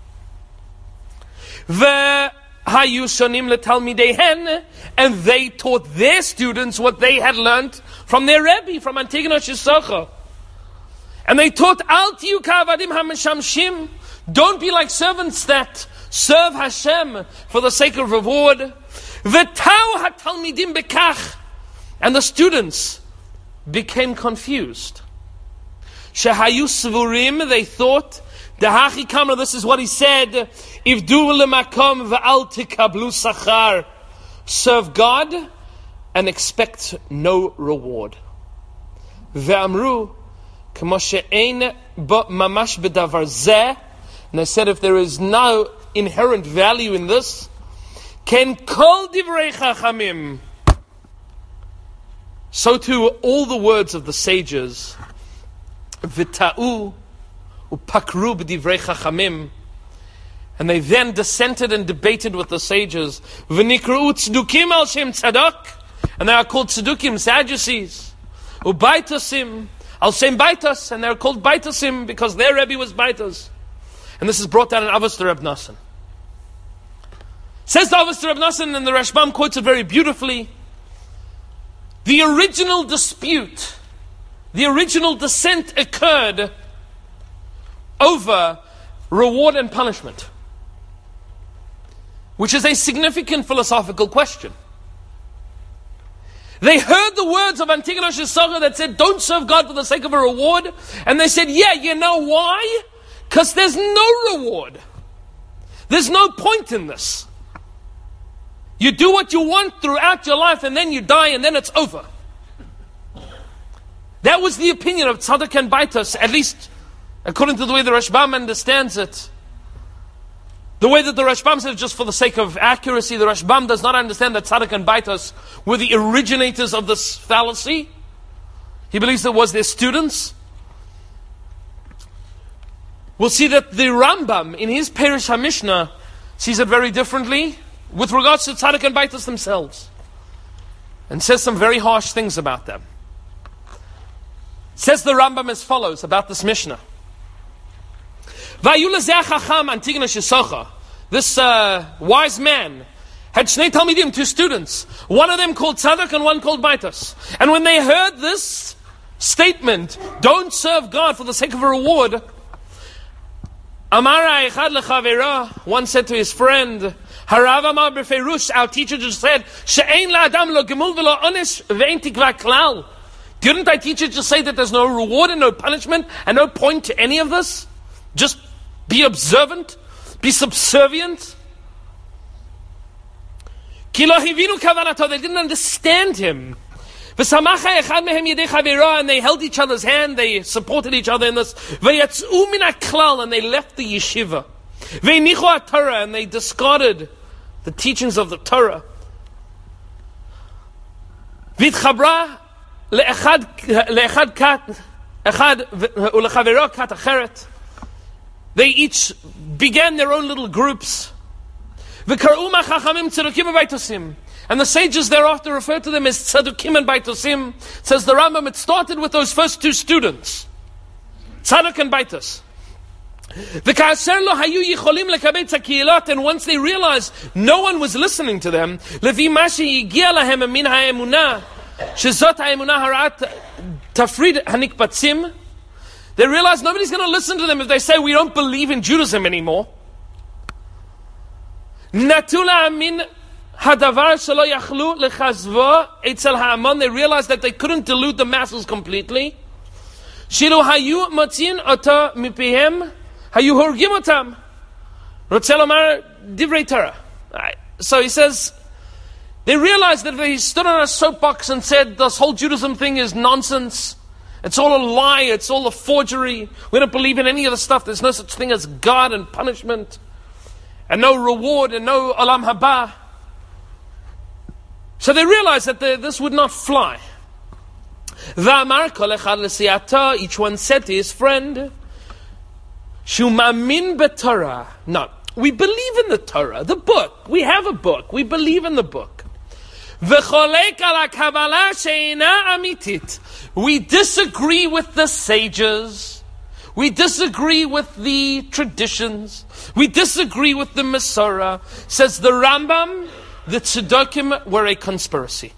And they taught their students what they had learned from their Rebbe, from Antigonus Issocho. And they taught, Al tiyu ka'avadim hameshamshim. Don't be like servants that serve Hashem for the sake of reward. V'tau hatalmidim bekach. And the students became confused. Shehayu svurim, they thought, Dehachi kamra, this is what he said, Ivdu lemakom v'al tikablu sachar. Serve God and expect no reward. Ve'amru, k'mo she'ein mamash b'davar zeh. And they said, if there is no inherent value in this, ken kol divrei chachamim. So too all the words of the sages, v'ta'u upakru b'divrei chachamim, and they then dissented and debated with the sages. V'nikru tzdukim al shem tzadok, and they are called tzedukim, Sadducees. Ubaitasim al shem baitas, and they are called baitasim because their Rebbe was baitas. And this is brought down in Avos Reb Nosson. Says the Avos Reb Nosson, and the Rashbam quotes it very beautifully. The original dispute, the original dissent occurred over reward and punishment, which is a significant philosophical question. They heard the words of Antigonus Shesachar that said, don't serve God for the sake of a reward. And they said, yeah, you know why? Because there's no reward. There's no point in this. You do what you want throughout your life and then you die and then it's over. That was the opinion of Tzadok and Baitas, at least according to the way the Rashbam understands it. The way that the Rashbam says, just for the sake of accuracy, the Rashbam does not understand that Tzadok and Baitas were the originators of this fallacy. He believes it was their students. We'll see that the Rambam, in his Perish HaMishnah, sees it very differently with regards to Tzadok and Baitas themselves, and says some very harsh things about them. Says the Rambam as follows about this Mishnah. This wise man had Shnei Talmidim, two students, one of them called Tzadok and one called Baitas. And when they heard this statement, don't serve God for the sake of a reward, Amara echad lechavera, one said to his friend, Harav amar b'feirush, our teacher just said, she'ein la'adam lo gemul v'lo onesh ve'ein tikva klal. Didn't our teacher just say that there's no reward and no punishment and no point to any of this? Just be observant, be subservient. Ki lo hivinu kavanato, they didn't understand him. V'samacha echad mehem yedei chavera, and they held each other's hand, they supported each other in this. V'yatzu min haklal, and they left the yeshiva. V'inichu haTorah, and they discarded the teachings of the Torah. V'itchabra le'echad kat echad u'lechavero kat acheret. They each began their own little groups. V'kar'u ma'chachamim tzedukim v'baitosim. And the sages thereafter refer to them as tzedukim and baitosim. Says the Rambam, it started with those first two students, tzeduk and baitos. V'ka'asher lo hayu yicholim lekabei tzakiyelot, and once they realized no one was listening to them, levi mashi yigia lahem min ha'emunah, shezot ha'emunah harat tafrid hanikbatzim. They realized nobody's going to listen to them if they say we don't believe in Judaism anymore. Natula amin hadavar shelo yachlu lechazvo etzel ha'amon. They realized that they couldn't delude the masses completely. Shilu hayu motzin oto mipihem hayu horgim otam. Rotzel omar divrei Torah. So he says, they realized that if they stood on a soapbox and said this whole Judaism thing is nonsense, it's all a lie, it's all a forgery, we don't believe in any of the stuff, there's no such thing as God and punishment, and no reward, and no olam haba. So they realized that this would not fly. Each one said to his friend, Shumamin b'Torah. No, we believe in the Torah, the book. We have a book. We believe in the book. We disagree with the sages. We disagree with the traditions. We disagree with the Masorah. Says the Rambam, the Tzedukim were a conspiracy.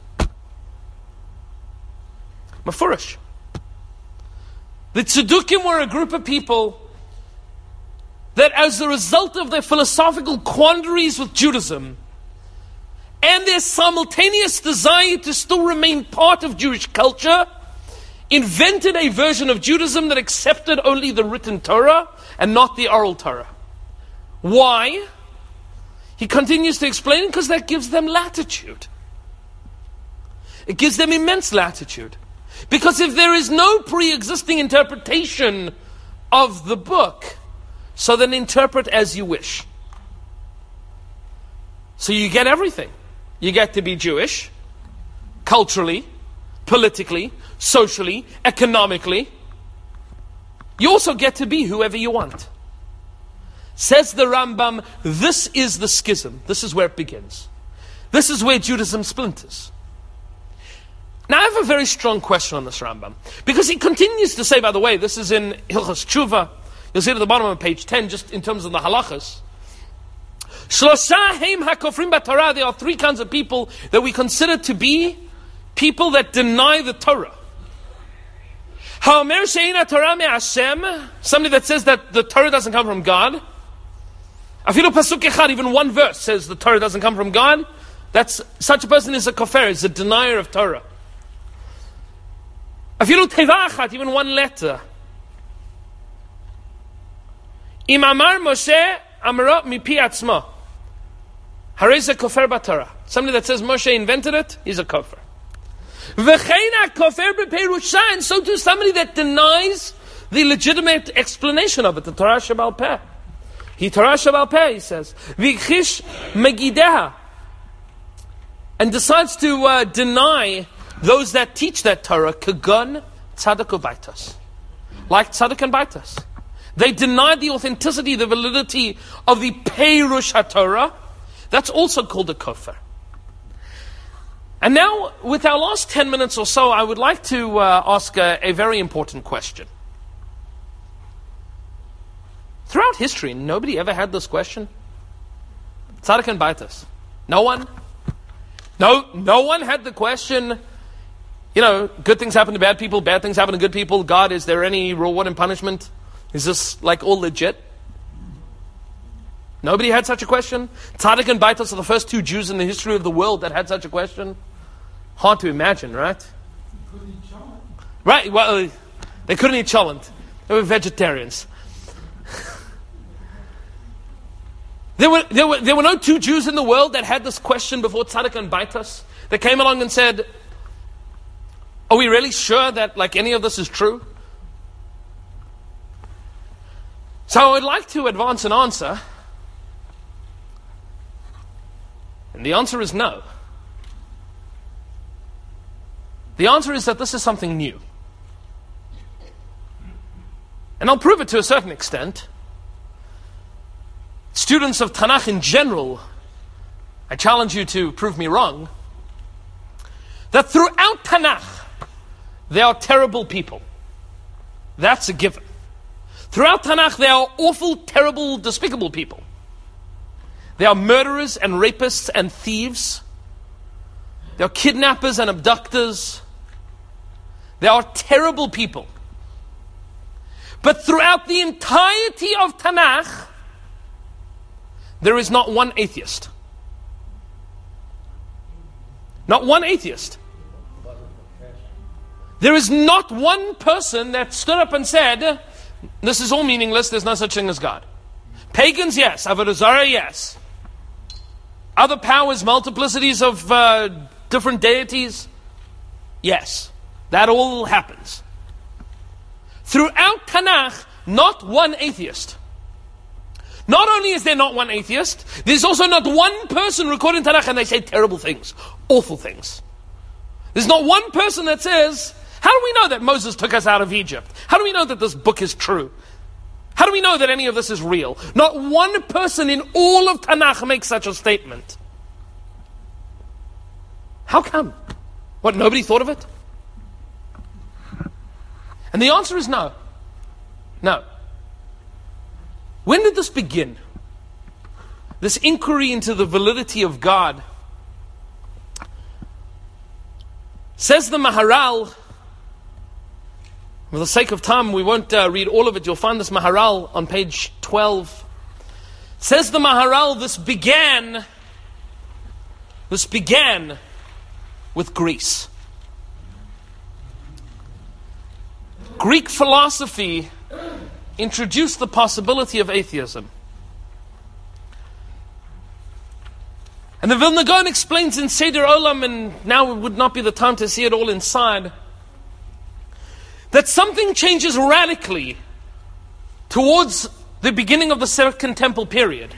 Mafurish. The Tzedukim were a group of people that as a result of their philosophical quandaries with Judaism and their simultaneous desire to still remain part of Jewish culture, invented a version of Judaism that accepted only the written Torah and not the oral Torah. Why? He continues to explain, because that gives them latitude. It gives them immense latitude. Because if there is no pre-existing interpretation of the book, so then interpret as you wish. So you get everything. You get to be Jewish, culturally, politically, socially, economically. You also get to be whoever you want. Says the Rambam, this is the schism. This is where it begins. This is where Judaism splinters. Now I have a very strong question on this Rambam. Because he continues to say, by the way, this is in Hilchos Tshuva. You'll see it at the bottom of page 10, just in terms of the halachas. There are three kinds of people that we consider to be people that deny the Torah. Somebody that says that the Torah doesn't come from God. Even one verse says the Torah doesn't come from God. Such a person is a kafir, is a denier of Torah. Even one letter. Im amar Moshe amra mipi atzma. Harei kafir b'Torah. Somebody that says Moshe invented it, he's a kafir. V'chein kafir b'perusha, and so too somebody that denies the legitimate explanation of it, the Torah Shebal Peh. Torah Shebal Peh, he says, v'chish megideha, and decides to deny those that teach that Torah, kagon tzaddik ubaitas, like tzaddik and baitas. They deny the authenticity, the validity of the Perush HaTorah. That's also called a kofar. And now, with our last 10 minutes or so, I would like to ask a very important question. Throughout history, nobody ever had this question. Tzaddik and baitas. No one? No one had the question, good things happen to bad people, bad things happen to good people. God, is there any reward and punishment? Is this all legit? Nobody had such a question? Tzaddik and baitas are the first two Jews in the history of the world that had such a question? Hard to imagine, right? Right, well, they couldn't eat cholent. They were vegetarians. There were no two Jews in the world that had this question before tzaddik and baitas. They came along and said, are we really sure that any of this is true? So I would like to advance an answer. And the answer is no. The answer is that this is something new. And I'll prove it to a certain extent. Students of Tanakh in general, I challenge you to prove me wrong, that throughout Tanakh, there are terrible people. That's a given. Throughout Tanakh, there are awful, terrible, despicable people. There are murderers and rapists and thieves. There are kidnappers and abductors. There are terrible people. But throughout the entirety of Tanakh, there is not one atheist. Not one atheist. There is not one person that stood up and said, this is all meaningless, there's no such thing as God. Pagans, yes. Avodah Zarah, yes. Other powers, multiplicities of different deities, yes. That all happens. Throughout Tanakh, not one atheist. Not only is there not one atheist, there's also not one person recorded in Tanakh and they say terrible things, awful things. There's not one person that says, how do we know that Moses took us out of Egypt? How do we know that this book is true? How do we know that any of this is real? Not one person in all of Tanakh makes such a statement. How come? What, nobody thought of it? And the answer is no. No. When did this begin? This inquiry into the validity of God. Says the Maharal, for the sake of time, we won't read all of it. You'll find this Maharal on page 12 Says the Maharal, this began with Greece. Greek philosophy introduced the possibility of atheism. And the Vilna Gaon explains in Seder Olam, and now would not be the time to see it all inside, that something changes radically towards the beginning of the Second Temple period.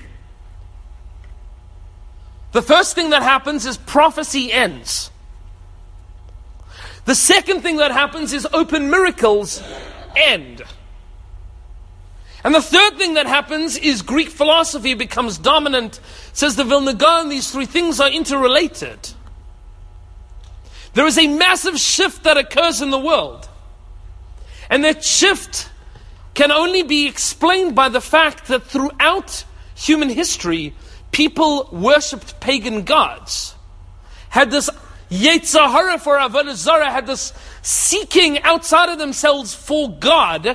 The first thing that happens is prophecy ends. The second thing that happens is open miracles end. And the third thing that happens is Greek philosophy becomes dominant. Says the Vilna Gaon, these three things are interrelated. There is a massive shift that occurs in the world. And that shift can only be explained by the fact that throughout human history, people worshipped pagan gods. Had this Yetzer Hara for Avodah Zarah, had this seeking outside of themselves for God.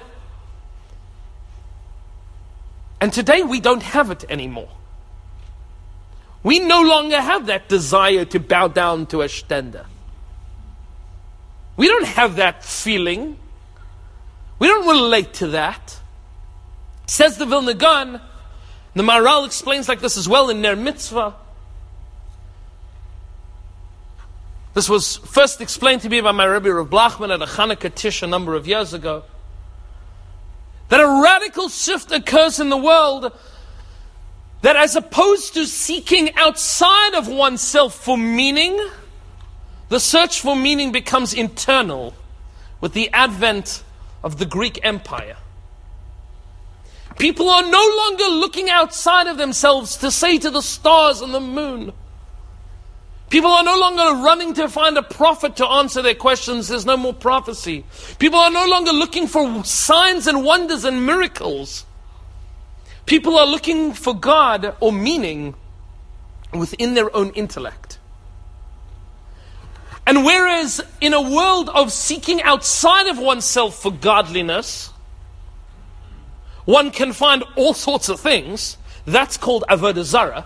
And today we don't have it anymore. We no longer have that desire to bow down to a stender. We don't have that feeling. We don't relate to that. Says the Vilna Gaon, the Maharal explains like this as well in Ner Mitzvah. This was first explained to me by my Rebbe Rav Blachman at a Chanukah Tish a number of years ago. That a radical shift occurs in the world, that as opposed to seeking outside of oneself for meaning, the search for meaning becomes internal with the advent of the Greek Empire. People are no longer looking outside of themselves to say to the stars and the moon. People are no longer running to find a prophet to answer their questions. There's no more prophecy. People are no longer looking for signs and wonders and miracles. People are looking for God or meaning within their own intellect. And whereas in a world of seeking outside of oneself for godliness, one can find all sorts of things, that's called Avodah Zarah.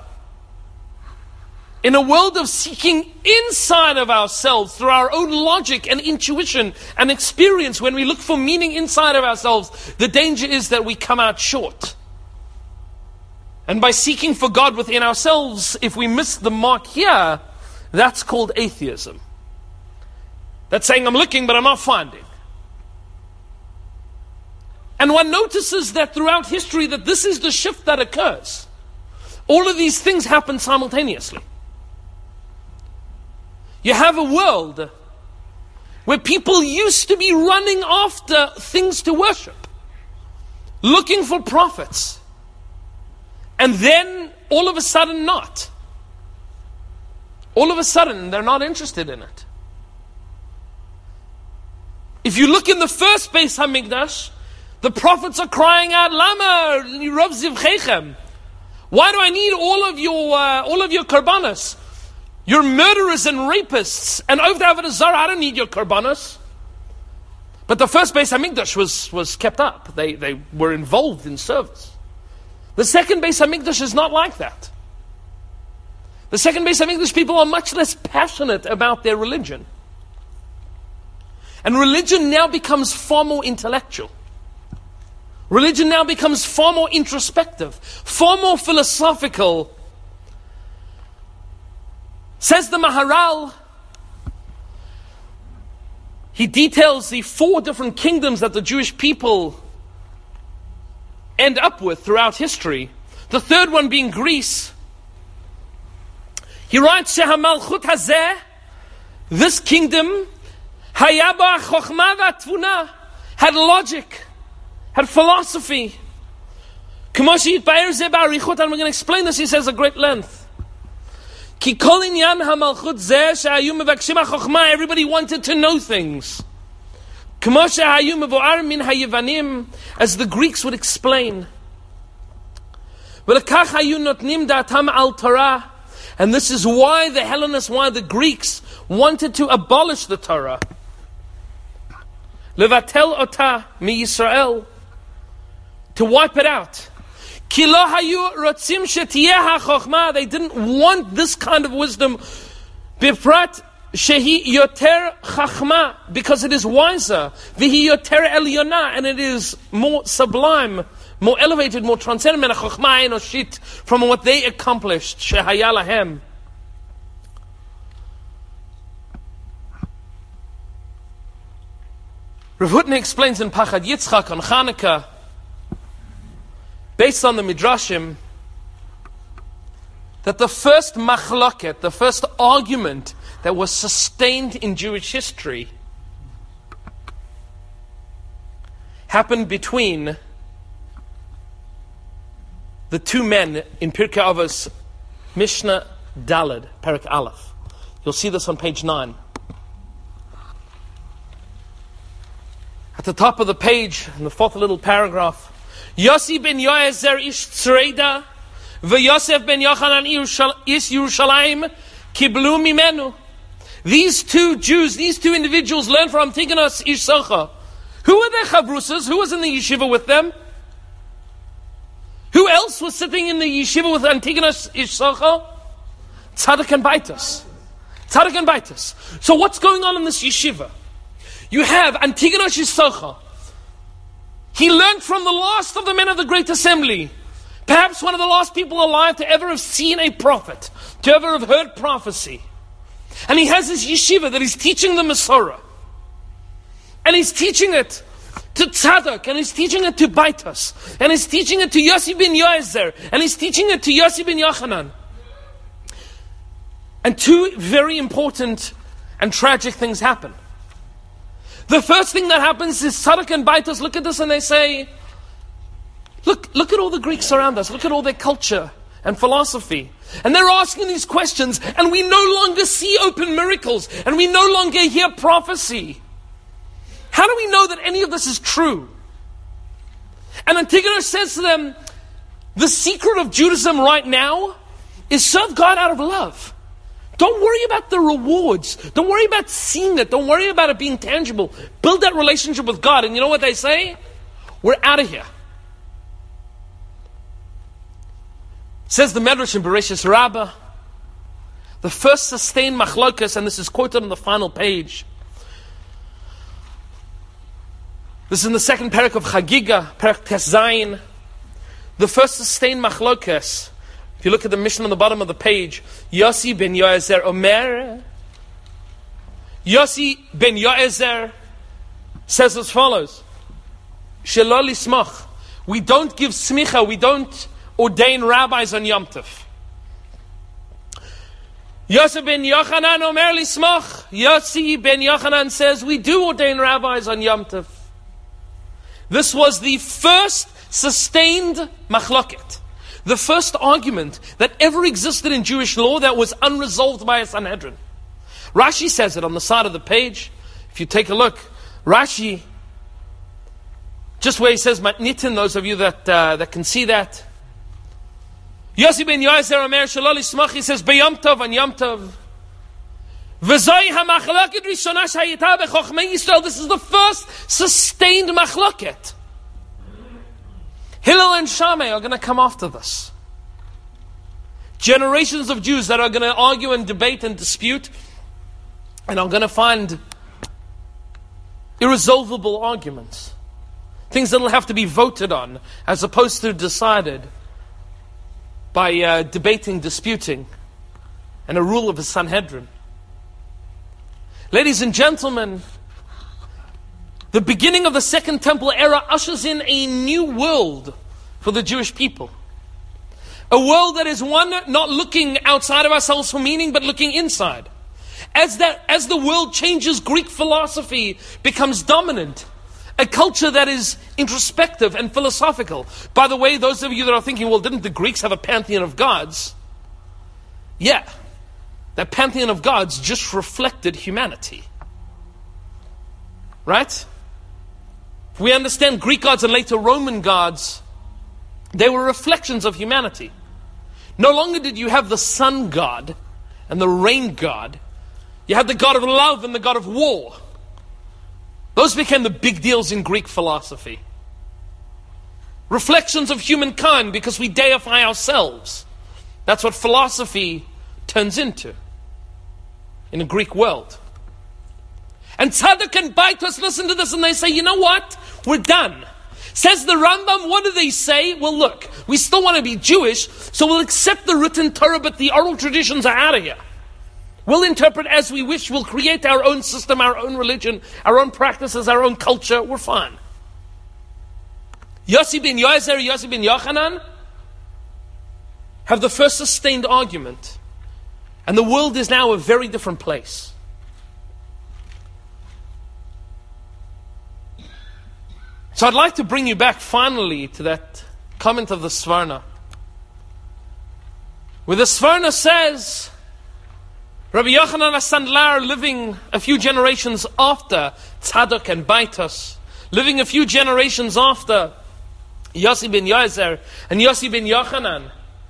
In a world of seeking inside of ourselves through our own logic and intuition and experience, when we look for meaning inside of ourselves, the danger is that we come out short. And by seeking for God within ourselves, if we miss the mark here, that's called atheism. That's saying I'm looking but I'm not finding. And one notices that throughout history that this is the shift that occurs. All of these things happen simultaneously. You have a world where people used to be running after things to worship, looking for prophets, and then all of a sudden not. All of a sudden they're not interested in it. If you look in the first Beis HaMikdash, the prophets are crying out, Lama Rav Zivchechem. Why do I need all of your karbanos? You're murderers and rapists, and over the Avodah Zarah, I don't need your karbanos. But the first Beis HaMikdash was kept up. They were involved in service. The second Beis HaMikdash is not like that. The second Beis HaMikdash people are much less passionate about their religion. And religion now becomes far more intellectual. Religion now becomes far more introspective, far more philosophical. Says the Maharal, he details the 4 different kingdoms that the Jewish people end up with throughout history. The third one being Greece. He writes, Shehamalchut hazeh, this kingdom, hayaba chokhmah v'tvuna, had logic, had philosophy. And we're going to explain this, he says, at great length. Everybody wanted to know things. As the Greeks would explain. And this is why the Hellenists, why the Greeks wanted to abolish the Torah. Levatel ota mi Yisrael, to wipe it out. Ki lo hayu rotzim shetiyeh hachochma. They didn't want this kind of wisdom. Bifrat shehi yoter chachma, because it is wiser. Vihi yoter elyona, and it is more sublime, more elevated, more transcendent. Chachma enoshit, from what they accomplished. Shehaya lahem. Rav Hutner explains in Pachad Yitzchak on Chanukah, based on the Midrashim, that the first machloket, the first argument that was sustained in Jewish history, happened between the two men in Pirkei Avos, Mishnah Daled, Perek Aleph. You'll see this on page 9. At the top of the page, in the fourth little paragraph, Yossi ben Yoezer ish Tzreida, v'Yosef ben Yochanan ish Yerushalayim, kiblu mimenu. These two Jews, these two individuals learned from Antigonus ish Socha. Who were their chavrusas? Who was in the yeshiva with them? Who else was sitting in the yeshiva with Antigonus ish Socha? Tzadok and Baitus. Tzadok and Baitus. So what's going on in this yeshiva? You have Antigonus ish Socha. He learned from the last of the men of the Great Assembly. Perhaps one of the last people alive to ever have seen a prophet, to ever have heard prophecy. And he has his yeshiva that he's teaching the Masorah. And he's teaching it to Tzadok, and he's teaching it to Baitus, and he's teaching it to Yossi ben Yoezer, and he's teaching it to Yossi ben Yochanan. And two very important and tragic things happen. The first thing that happens is Tzadok and Baitus look at this and they say, look at all the Greeks around us. Look at all their culture and philosophy. And they're asking these questions, and we no longer see open miracles, and we no longer hear prophecy. How do we know that any of this is true? And Antigonus says to them, the secret of Judaism right now is serve God out of love. Don't worry about the rewards. Don't worry about seeing it. Don't worry about it being tangible. Build that relationship with God. And you know what they say? We're out of here. Says the Medrash in Bereshis Rabbah, the first sustained machlokas, and this is quoted on the final page. This is in the second parak of Chagiga, parak Tes Zayin. The first sustained machlokas. If you look at the Mishnah on the bottom of the page, Yossi ben Yoezer Omer. Yossi ben Yoezer says as follows: Shelo lismach. We don't give smicha. We don't ordain rabbis on Yom Tov. Yossi ben Yochanan Omer lismach. Yossi ben Yochanan says we do ordain rabbis on Yom Tov. This was the first sustained machloket. The first argument that ever existed in Jewish law that was unresolved by a Sanhedrin. Rashi says it on the side of the page. If you take a look, Rashi, just where he says matnitin, those of you that can see that. Yossi ben Yoezer Omer Shelo lismach, he says b'Yom Tov on Yom Tov. V'zoi ha'machloket rishona shayita b'chochmei Yisrael. This is the first sustained machloket. Hillel and Shammai are going to come after this. Generations of Jews that are going to argue and debate and dispute, and are going to find irresolvable arguments. Things that will have to be voted on, as opposed to decided by debating, disputing, and a rule of a Sanhedrin. Ladies and gentlemen, the beginning of the Second Temple era ushers in a new world for the Jewish people. A world that is one not looking outside of ourselves for meaning, but looking inside. As the world changes, Greek philosophy becomes dominant. A culture that is introspective and philosophical. By the way, those of you that are thinking, well, didn't the Greeks have a pantheon of gods? Yeah. That pantheon of gods just reflected humanity. Right? If we understand Greek gods and later Roman gods, they were reflections of humanity. No longer did you have the sun god and the rain god. You had the god of love and the god of war. Those became the big deals in Greek philosophy. reflections of humankind because we deify ourselves. That's what philosophy turns into in a Greek world. And Tzadok and Baitos listen to this and they say, you know what? We're done. Says the Rambam, what do they say? Well, look, we still want to be Jewish, so we'll accept the written Torah, but the oral traditions are out of here. We'll interpret as we wish. We'll create our own system, our own religion, our own practices, our own culture. We're fine. Yossi ben Yoezer, Yossi ben Yochanan have the first sustained argument. And the world is now a very different place. So I'd like to bring you back finally to that comment of the Sforno, where the Sforno says, Rabbi Yochanan HaSandlar, living a few generations after Tzadok and Baitos, living a few generations after Yossi ben Yoezer and Yossi ben Yochanan,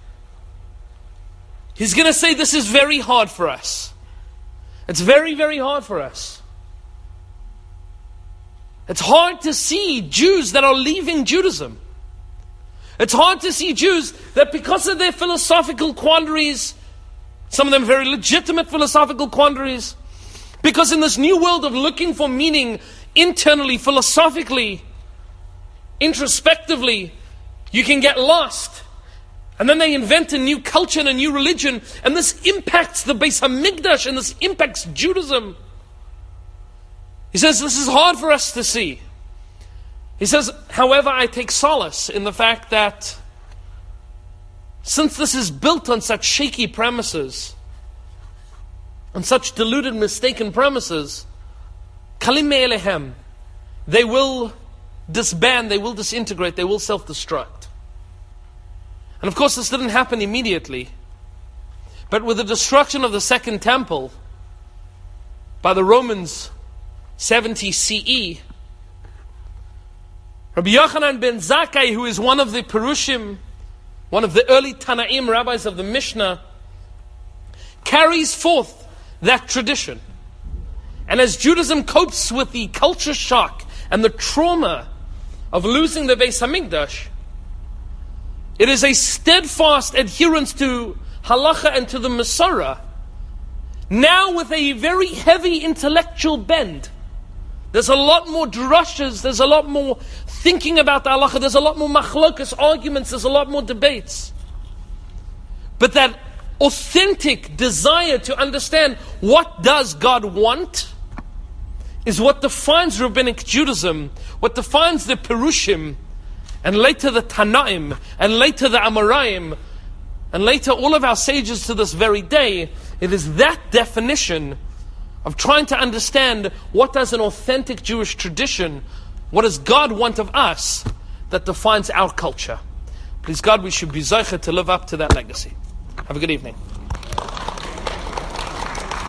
he's going to say this is very hard for us. It's very, very hard for us. It's hard to see Jews that are leaving Judaism. It's hard to see Jews that because of their philosophical quandaries, some of them very legitimate philosophical quandaries, because in this new world of looking for meaning internally, philosophically, introspectively, you can get lost. And then they invent a new culture and a new religion, and this impacts the Beis HaMikdash, and this impacts Judaism. He says, this is hard for us to see. He says, however, I take solace in the fact that since this is built on such shaky premises, on such deluded, mistaken premises, Kalim Me'elehem, they will disband, they will disintegrate, they will self-destruct. And of course this didn't happen immediately. But with the destruction of the Second Temple by the Romans 70 CE, Rabbi Yochanan ben Zakkai, who is one of the Perushim, one of the early Tanaim rabbis of the Mishnah, carries forth that tradition. And as Judaism copes with the culture shock and the trauma of losing the Beis HaMikdash, it is a steadfast adherence to halacha and to the Masorah, now with a very heavy intellectual bend. There's a lot more drushes, there's a lot more thinking about the halacha, there's a lot more machlokas arguments, there's a lot more debates. But that authentic desire to understand what does God want is what defines Rabbinic Judaism, what defines the Perushim, and later the Tanaim, and later the Amoraim, and later all of our sages to this very day. It is that definition of trying to understand what does an authentic Jewish tradition, what does God want of us, that defines our culture. Please God, we should be zeicher to live up to that legacy. Have a good evening.